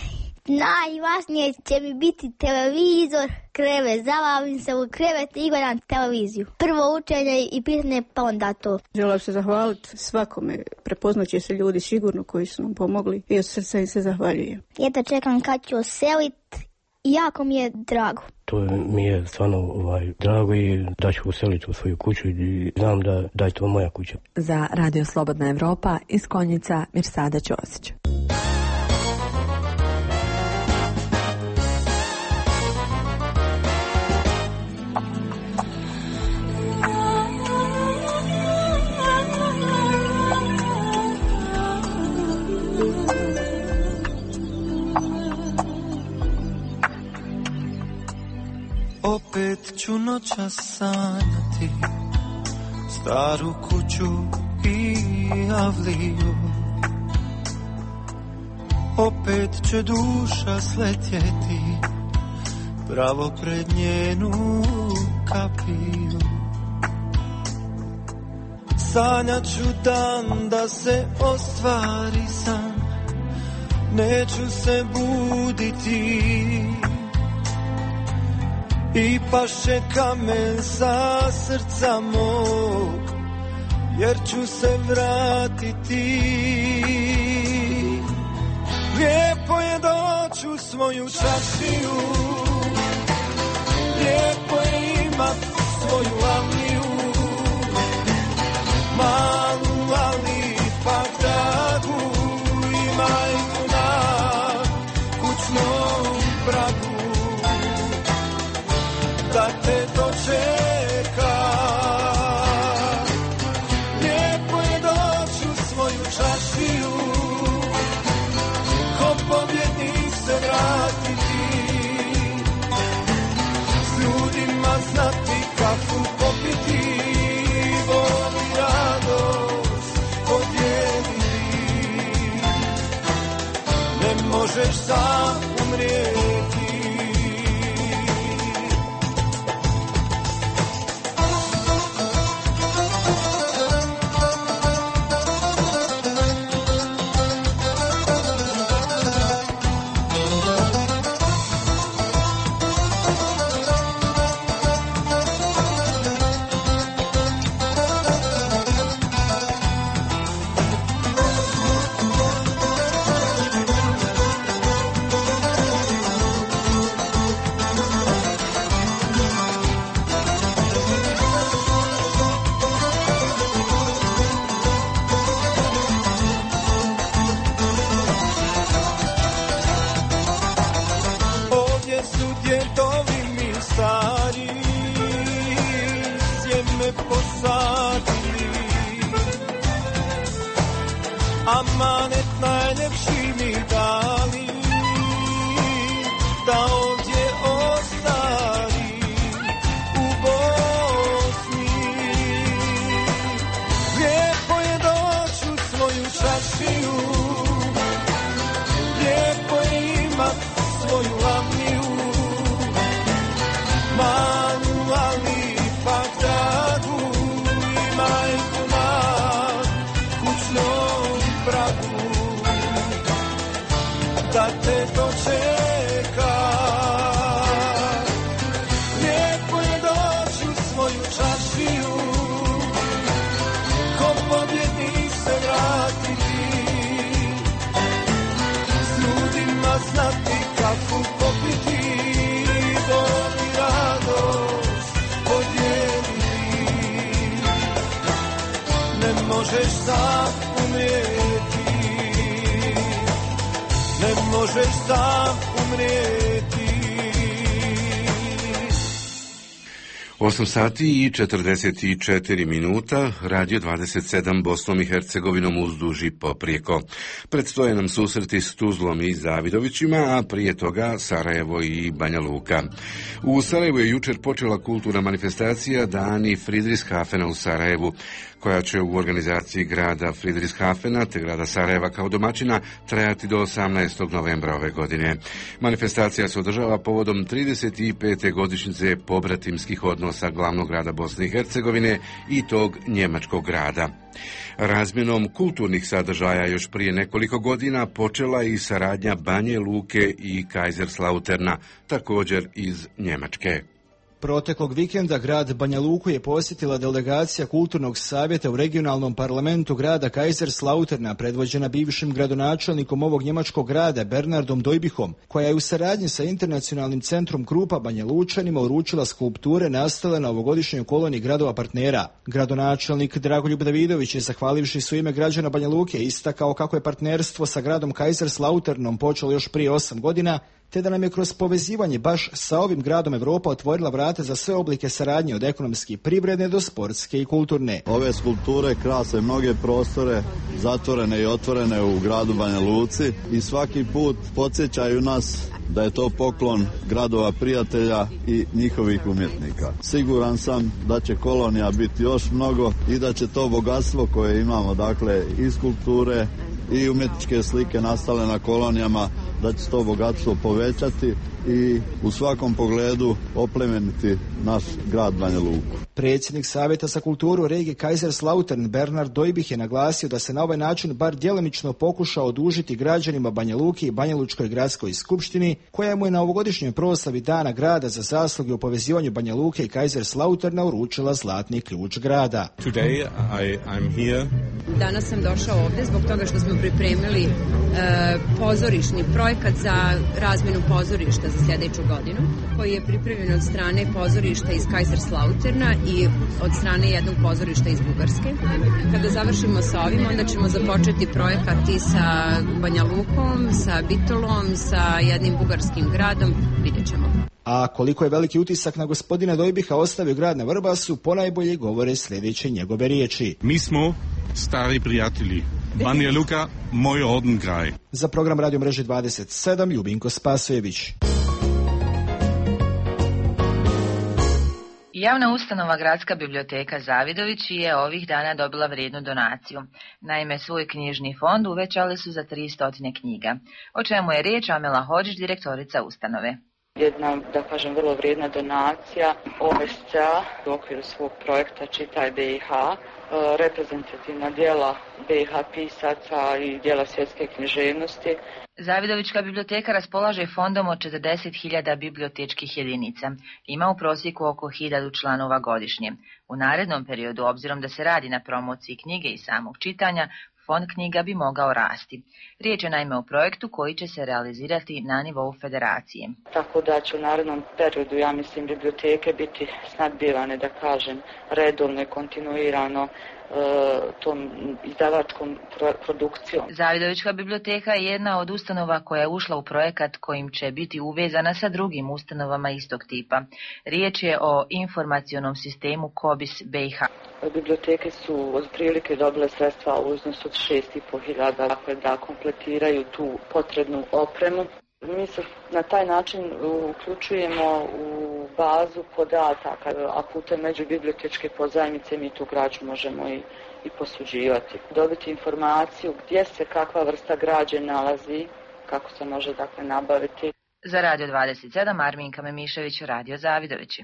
Speaker 14: Najvažnije će mi biti televizor, krevet. Zabavim se u krevet i gledam televiziju. Prvo učenje i pisanje, pa onda to.
Speaker 13: Želim se zahvaliti svakome. Prepoznaće se ljudi sigurno koji su nam pomogli i od srca im se zahvaljujem.
Speaker 14: Jedno čekam kad ću oseliti i jako mi je drago.
Speaker 16: To mi je stvarno drago i da ću useliti u svoju kuću i znam da je to moja kuća.
Speaker 12: Za Radio Slobodna Evropa iz Konjica, Mirsada Ćosić.
Speaker 9: Opet ću noćas sanjati staru kuću i avliju. Opet će duša sletjeti pravo pred njenu kapiju. Sanjat ću dan da se ostvari san, neću se buditi i paše kamen sa srca mog, jer ću se vratiti. Lijepo je doći u svoju čašiju, lijepo je imat svoju avliju, malu ali pa dragu i majku na kućnu ne možeš sam umrijeti. Amanet najljepši mi dali, da ovdje ostari u Bosni. Lijepo je doći u svoju čašiju, lijepo je imat svoju lamniju, malu ali ipak dragu i majku na kućnom pragu, da te dočeka. Lijepo je doći u svoju čašiju, ko pobjednik se vratiti, s ljudima znati kafu popiti, bol i radost podijeliti. Ne možeš sam umrijeti, ne možeš sam umrijeti.
Speaker 1: 8 sati i 44 minuta, Radio 27 Bosnom i Hercegovinom uzduž i poprijeko. Predstoje nam susreti s Tuzlom i Zavidovićima, a prije toga Sarajevo i Banja Luka. U Sarajevu je jučer počela kulturna manifestacija Dani Friedrichshafena u Sarajevu, koja će u organizaciji grada Friedrichshafena te grada Sarajeva kao domaćina trajati do 18. novembra ove godine. Manifestacija se održava povodom 35. godišnjice pobratimskih odnosa glavnog grada Bosne i Hercegovine i tog njemačkog grada. Razmjenom kulturnih sadržaja još prije nekoliko godina počela i saradnja Banje Luke i Kaiserslauterna, također iz Njemačke.
Speaker 15: Proteklog vikenda grad Banja Luku je posjetila delegacija Kulturnog savjeta u regionalnom parlamentu grada Kaiserslauterna, predvođena bivšim gradonačelnikom ovog njemačkog grada Bernardom Dojbichom, koja je u saradnji sa Internacionalnim centrom Krupa Banja Lučanima uručila skulpture nastale na ovogodišnjoj koloniji gradova partnera. Gradonačelnik Dragoljub Davidović je, zahvalivši su ime građana Banja Luke, istakao kako je partnerstvo sa gradom Kaiserslauternom počelo još prije 8 godina, te da nam je kroz povezivanje baš sa ovim gradom Evropa otvorila vrata za sve oblike saradnje od ekonomski privredne do sportske i kulturne.
Speaker 18: Ove skulpture krase mnoge prostore, zatvorene i otvorene u gradu Banja Luci i svaki put podsjećaju nas da je to poklon gradova prijatelja i njihovih umjetnika. Siguran sam da će kolonija biti još mnogo i da će to bogatstvo koje imamo, dakle i skulpture i umjetničke slike nastale na kolonijama, da će to bogatstvo povećati i u svakom pogledu oplemeniti naš grad Banja Luku.
Speaker 15: Predsjednik Savjeta za kulturu regije Kaiserslautern Bernard Dojbich je naglasio da se na ovaj način bar djelomično pokušao odužiti građanima Banja Luke i Banja Lučkoj gradskoj skupštini, koja mu je na ovogodišnjoj proslavi Dana grada za zasluge u povezivanju Banja Luke i Kaiserslauterna uručila zlatni ključ grada.
Speaker 19: I'm here.
Speaker 20: Danas sam došao ovdje zbog toga što smo pripremili pozorišni projekat za razmjenu pozorišta za sljedeću godinu, koji je pripremljen od strane pozorišta iz Kaiserslauterna i od strane jednog pozorišta iz Bugarske. Kada završimo sa ovim, onda ćemo započeti projekat i sa Banja Lukom, sa Bitolom, sa jednim bugarskim gradom, vidjet ćemo.
Speaker 15: A koliko je veliki utisak na gospodina Dojbicha ostavio grad na Vrbasu, ponajbolje govore sljedeće njegove riječi.
Speaker 19: Mi smo stari prijatelji. Banja Luka, moj roden kraj.
Speaker 15: Za program Radio mreže 27, Ljubinko Spasojević.
Speaker 6: Javna ustanova Gradska biblioteka Zavidović je ovih dana dobila vrijednu donaciju. Naime, svoj knjižni fond uvećali su za 300 knjiga. O čemu je riječ, Amela Hodžić, direktorica ustanove.
Speaker 8: Jedna, da kažem, vrlo vrijedna donacija OSCA u okviru svog projekta Čitaj BiH, reprezentativna djela BiH pisaca i djela svjetske književnosti.
Speaker 6: Zavidovićka biblioteka raspolaže fondom od 40.000 bibliotečkih jedinica. Ima u prosjeku oko 1000 članova godišnje. U narednom periodu, obzirom da se radi na promociji knjige i samog čitanja, fond knjiga bi mogao rasti. Riječ je naime o projektu koji će se realizirati na nivou federacije.
Speaker 8: Tako da će u narednom periodu, ja mislim, biblioteke biti snabdjevane, da kažem, redovno i kontinuirano tom izdavačkom produkcijom.
Speaker 6: Zavidovićka biblioteka je jedna od ustanova koja je ušla u projekat kojim će biti uvezana sa drugim ustanovama istog tipa. Riječ je o informacionom sistemu COBIS BiH.
Speaker 8: Biblioteke su otprilike dobile sredstva u iznosu od 6.500, dakle da kompletiraju tu potrebnu opremu. Mi se na taj način uključujemo u bazu podataka, a putem međubibliotečke pozajmice mi tu građu možemo i posuđivati. Dobiti informaciju gdje se kakva vrsta građe nalazi, kako se može dakle nabaviti.
Speaker 6: Za Radio 27, Arminka Memišević, Radio Zavidovići.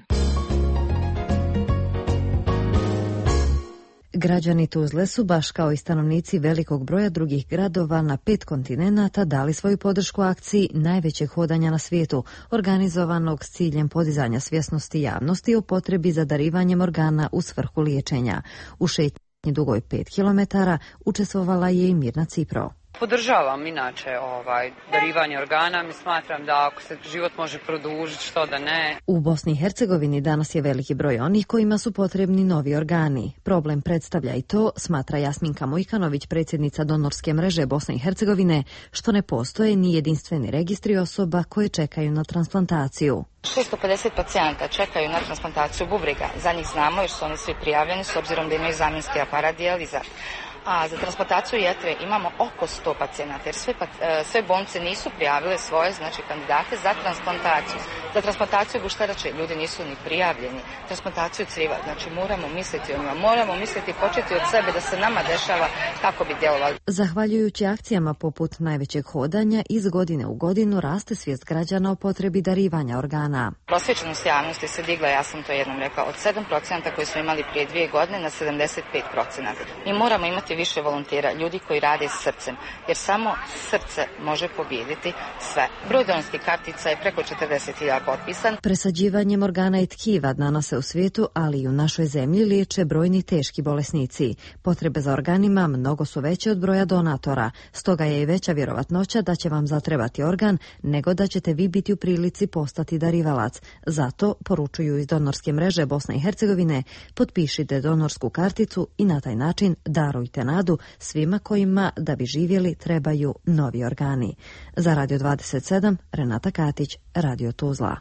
Speaker 10: Građani Tuzle su, baš kao i stanovnici velikog broja drugih gradova na 5 kontinenata, dali svoju podršku akciji najvećeg hodanja na svijetu, organizovanog s ciljem podizanja svjesnosti javnosti o potrebi za darivanjem organa u svrhu liječenja. U šetnji dugoj 5 km učestvovala je i Mirna Cipro.
Speaker 21: Podržavam inače darivanje organa, mi smatram da ako se život može produžiti, što da ne.
Speaker 10: U Bosni i Hercegovini danas je veliki broj onih kojima su potrebni novi organi. Problem predstavlja i to, smatra Jasminka Mujkanović, predsjednica donorske mreže Bosne i Hercegovine, što ne postoje ni jedinstveni registri osoba koje čekaju na transplantaciju.
Speaker 22: 650 pacijenata čekaju na transplantaciju bubrega. Za njih znamo jer su oni svi prijavljeni s obzirom da imaju zamjenski aparat dijaliza. A za transplantaciju jetre imamo oko 100 pacijenata, jer sve bolnice nisu prijavile svoje kandidate za transplantaciju. Za transplantaciju gušterače ljudi nisu ni prijavljeni. Transplantaciju criva, moramo misliti o njima, moramo misliti i početi od sebe da se nama dešava kako bi djelovali.
Speaker 10: Zahvaljujući akcijama poput najvećeg hodanja, iz godine u godinu raste svijest građana o potrebi darivanja organa.
Speaker 22: Prosvjećenost javnosti se digla, ja sam to jednom rekla, od 7% koji smo imali prije 2 godine na 75%. Mi moramo imati više volontera, ljudi koji rade s srcem, jer samo srce može pobijediti sve. Broj donorskih kartica je preko 40.000 potpisan.
Speaker 10: Presađivanjem organa i tkiva danas se u svijetu, ali i u našoj zemlji, liječe brojni teški bolesnici. Potrebe za organima mnogo su veće od broja donatora, stoga je i veća vjerovatnoća da će vam zatrebati organ nego da ćete vi biti u prilici postati darivalac. Zato, poručuju iz donorske mreže Bosne i Hercegovine, potpišite donorsku karticu i na taj način darujte nadu svima kojima da bi živjeli trebaju novi organi. Za Radio 27, Renata Katić, Radio Tuzla.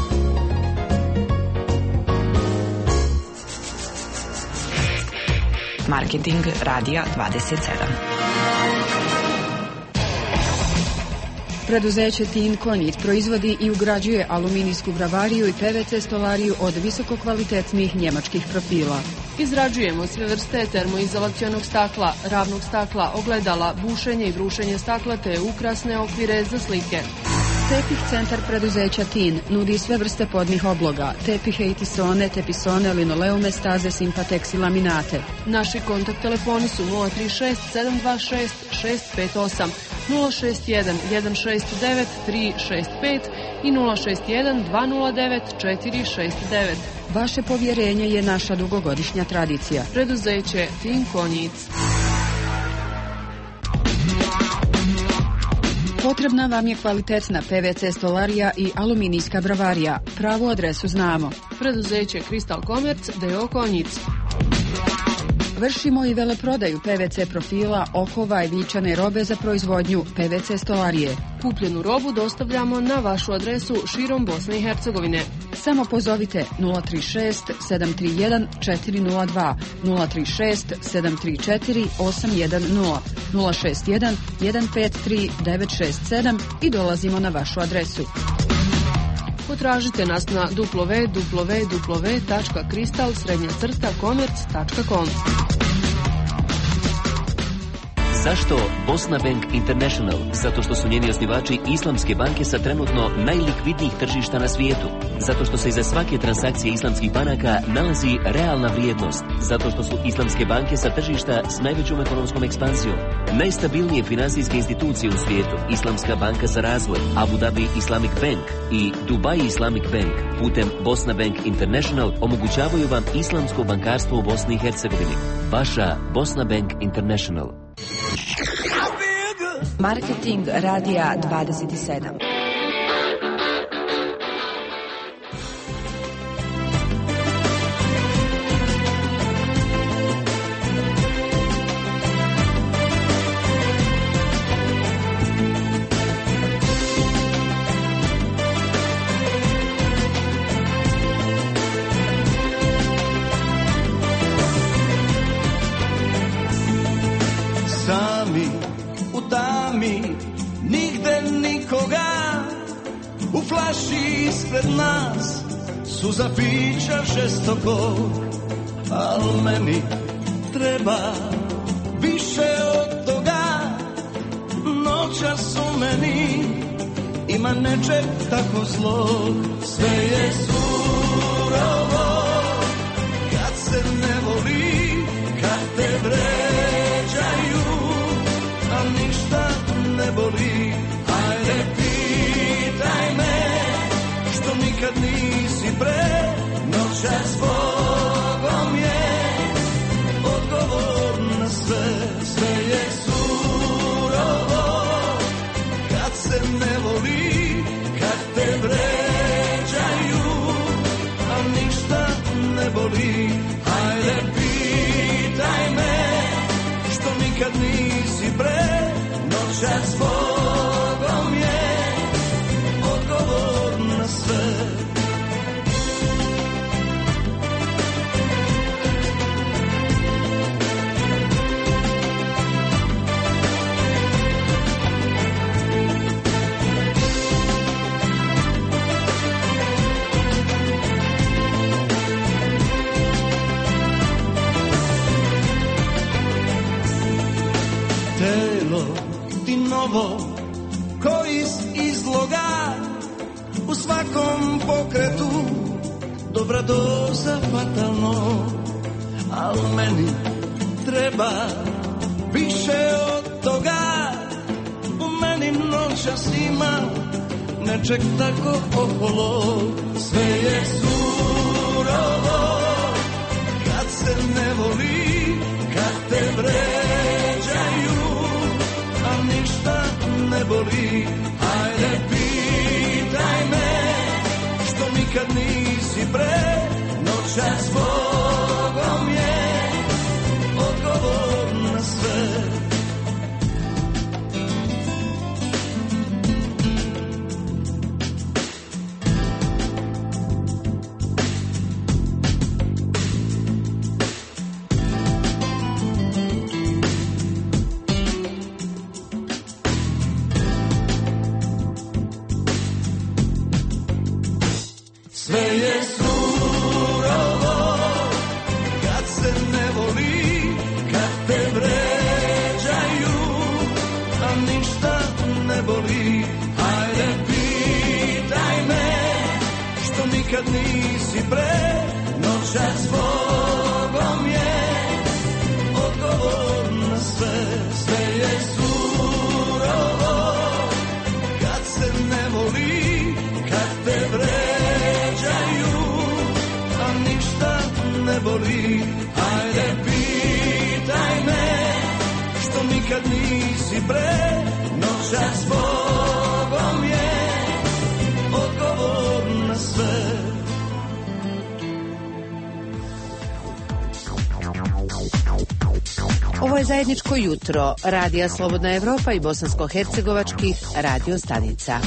Speaker 25: Marketing Radija 27.
Speaker 27: Preduzeće Tin Konjic proizvodi i ugrađuje aluminijsku gravariju i PVC stolariju od visokokvalitetnih njemačkih profila.
Speaker 28: Izrađujemo sve vrste termoizolacionog stakla, ravnog stakla, ogledala, bušenje i brušenje stakla te ukrasne okvire za slike.
Speaker 27: Tepih centar preduzeća Tin nudi sve vrste podnih obloga, tepihe i tepisone, linoleume, staze, Simpatex i laminate.
Speaker 28: Naši kontakt telefoni su 036 726 658, 061 169 365 i 061 209 469.
Speaker 27: Vaše povjerenje je naša dugogodišnja tradicija.
Speaker 28: Preduzeće Tin Konjic.
Speaker 27: Potrebna vam je kvalitetna PVC stolarija i aluminijska bravarija. Pravu adresu znamo.
Speaker 28: Preduzeće Kristal Komerc, D.O. Konjic.
Speaker 27: Vršimo i veleprodaju PVC profila, okova i vičane robe za proizvodnju PVC stolarije.
Speaker 28: Kupljenu robu dostavljamo na vašu adresu širom Bosne i Hercegovine.
Speaker 27: Samo pozovite 036 731 402, 036 734 810, 061 153 967 i dolazimo na vašu adresu.
Speaker 28: Potražite nas na www.kristal_commerce.com.
Speaker 2: Zašto Bosna Bank International? Zato što su njeni osnivači islamske banke sa trenutno najlikvidnijih tržišta na svijetu. Zato što se iza svake transakcije islamskih banaka nalazi realna vrijednost. Zato što su islamske banke sa tržišta s najvećom ekonomskom ekspansijom. Najstabilnije finansijske institucije u svijetu, Islamska banka za razvoj, Abu Dhabi Islamic Bank i Dubai Islamic Bank putem Bosna Bank International omogućavaju vam islamsko bankarstvo u Bosni i Hercegovini. Vaša Bosna Bank International.
Speaker 25: Marketing radija 27.
Speaker 9: Ispred nas su za pića žestokog, al meni treba više od toga. Noćas u meni ima nečeg tako zlog. Sve je surovo kad se ne voli, kad te vređaju, a ništa ne boli. Ajde pitaj me što nikad nisi pre, noćas s Bogom je odgovor na sve. Sve je surovo kad se ne voli, kad te vređaju, a ništa ne boli. Ajde pitaj me što nikad nisi pre, noćas s Bogom je odgovor na sve. Telo ti novo ko iz izloga, u svakom pokretu dobra doza fatalno, al meni treba više od toga. U meni noćas ima nečeg tako oholo. Sve je surovo kad se ne voli, kad te vređaju, a ništa ne boli. Ajde pitaj me što nikad nisi pre, noćas s Bogom je odgovor na sve. Sve je surovo kad se ne voli, kad te vređaju, a ništa ne boli. Ajde pitaj me što nikad nisi pre, noćas s Bogom je odgovor na sve. Sve je surovo kad se ne voli, kad te vređaju, a ništa ne boli. Ajde pitaj me što nikad nisi pre, noćas s Bogom je odgovor na sve.
Speaker 3: Ovo je zajedničko jutro Radija Slobodna Evropa i bosansko-hercegovačkih radio stanica.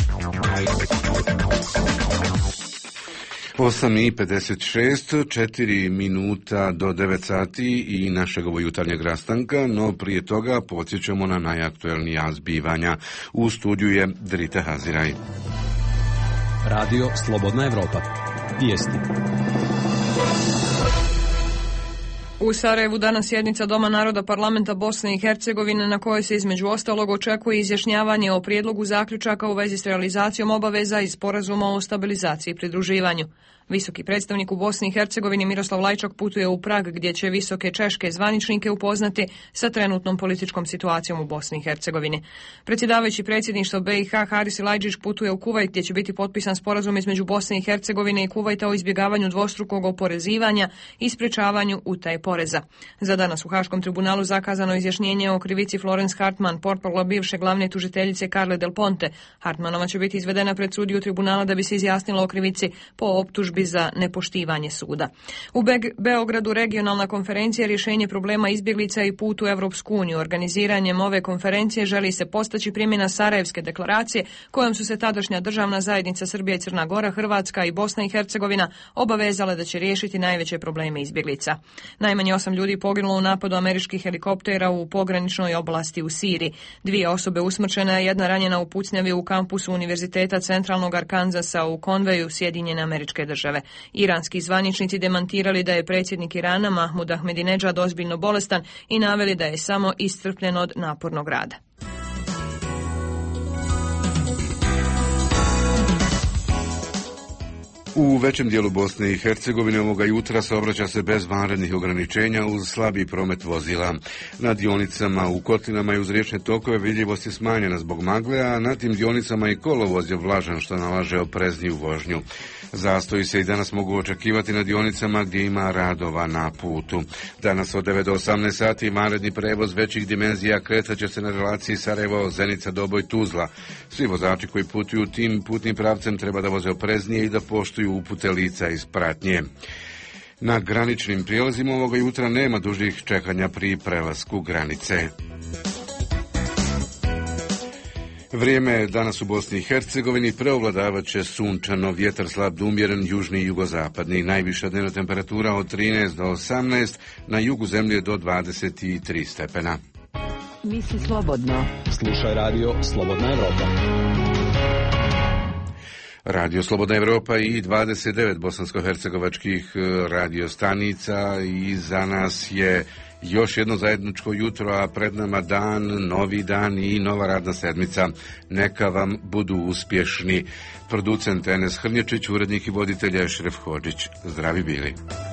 Speaker 1: 8:56, 4 minuta do 9 sati i našeg ovo jutarnjeg rastanka, no prije toga podsjećamo na najaktuelnija zbivanja. U studiju je Drita Haziraj.
Speaker 4: Radio Slobodna Evropa. Vijesti.
Speaker 5: U Sarajevu danas sjednica Doma naroda parlamenta Bosne i Hercegovine na kojoj se između ostalog očekuje izjašnjavanje o prijedlogu zaključaka u vezi s realizacijom obaveza iz sporazuma o stabilizaciji i pridruživanju. Visoki predstavnik u Bosni i Hercegovini Miroslav Lajčak putuje u Prag gdje će visoke češke zvaničnike upoznati sa trenutnom političkom situacijom u Bosni i Hercegovini. Predsjedavajući predsjedništva BiH Haris Silajdžić putuje u Kuvajt gdje će biti potpisan sporazum između Bosne i Hercegovine i Kuvajta o izbjegavanju dvostrukog oporezivanja i sprječavanju utaje poreza. Za danas u Haškom tribunalu zakazano izjašnjenje o krivici Florence Hartman, portparol bivše glavne tužiteljice Carle Del Ponte. Hartmanova će biti izvedena pred sudiju tribunala da bi se izjasnila o krivici po optužbi za nepoštivanje suda. U Beogradu regionalna konferencija rješenje problema izbjeglica i put u Europsku uniju. Organiziranjem ove konferencije želi se postaći primjena Sarajevske deklaracije kojom su se tadašnja državna zajednica Srbija i Crna Gora, Hrvatska i Bosna i Hercegovina obavezale da će riješiti najveće probleme izbjeglica. Najmanje 8 ljudi poginulo u napadu američkih helikoptera u pograničnoj oblasti u Siriji. 2 osobe usmrćene, a 1 ranjena u pucnjavi u kampusu Univerziteta centralnog Arkanzasa u Konveju, Sjedinjene Američke Države. Iranski zvaničnici demantirali da je predsjednik Irana Mahmud Ahmedinedžad ozbiljno bolestan i naveli da je samo iscrpljen od napornog rada.
Speaker 1: U većem dijelu Bosne i Hercegovine ovoga jutra saobraća se bez vanrednih ograničenja uz slabi promet vozila. Na dionicama u Kotlinama i uz riječne tokove vidljivost je smanjena zbog magle, a na tim dionicama i kolovoz je vlažan što nalaže oprezniju vožnju. Zastoji se i danas mogu očekivati na dionicama gdje ima radova na putu. Danas od 9 do 18 sati vanredni prevoz većih dimenzija kretat će se na relaciji Sarajevo, Zenica, Doboj, Tuzla. Svi vozači koji putuju tim putnim pravcem treba da voze opreznije i da poštuju upute lica iz pratnje. Na graničnim prijelazima ovoga jutra nema dužih čekanja pri prelasku granice. Vrijeme danas u Bosni i Hercegovini preovladavat će sunčano, vjetar slab do umjeren, južni i jugozapadni. Najviša dnevna temperatura od 13 do 18, na jugu zemlje do 23 stepena.
Speaker 25: Misli slobodno.
Speaker 4: Slušaj radio Slobodna Evropa.
Speaker 1: Radio Slobodna Evropa i 29 bosansko-hercegovačkih radiostanica i za nas je još jedno zajedničko jutro, a pred nama dan, novi dan i nova radna sedmica. Neka vam budu uspješni. Producent Enes Hrnječić, urednik i voditelj Ešref Hodžić. Zdravi bili.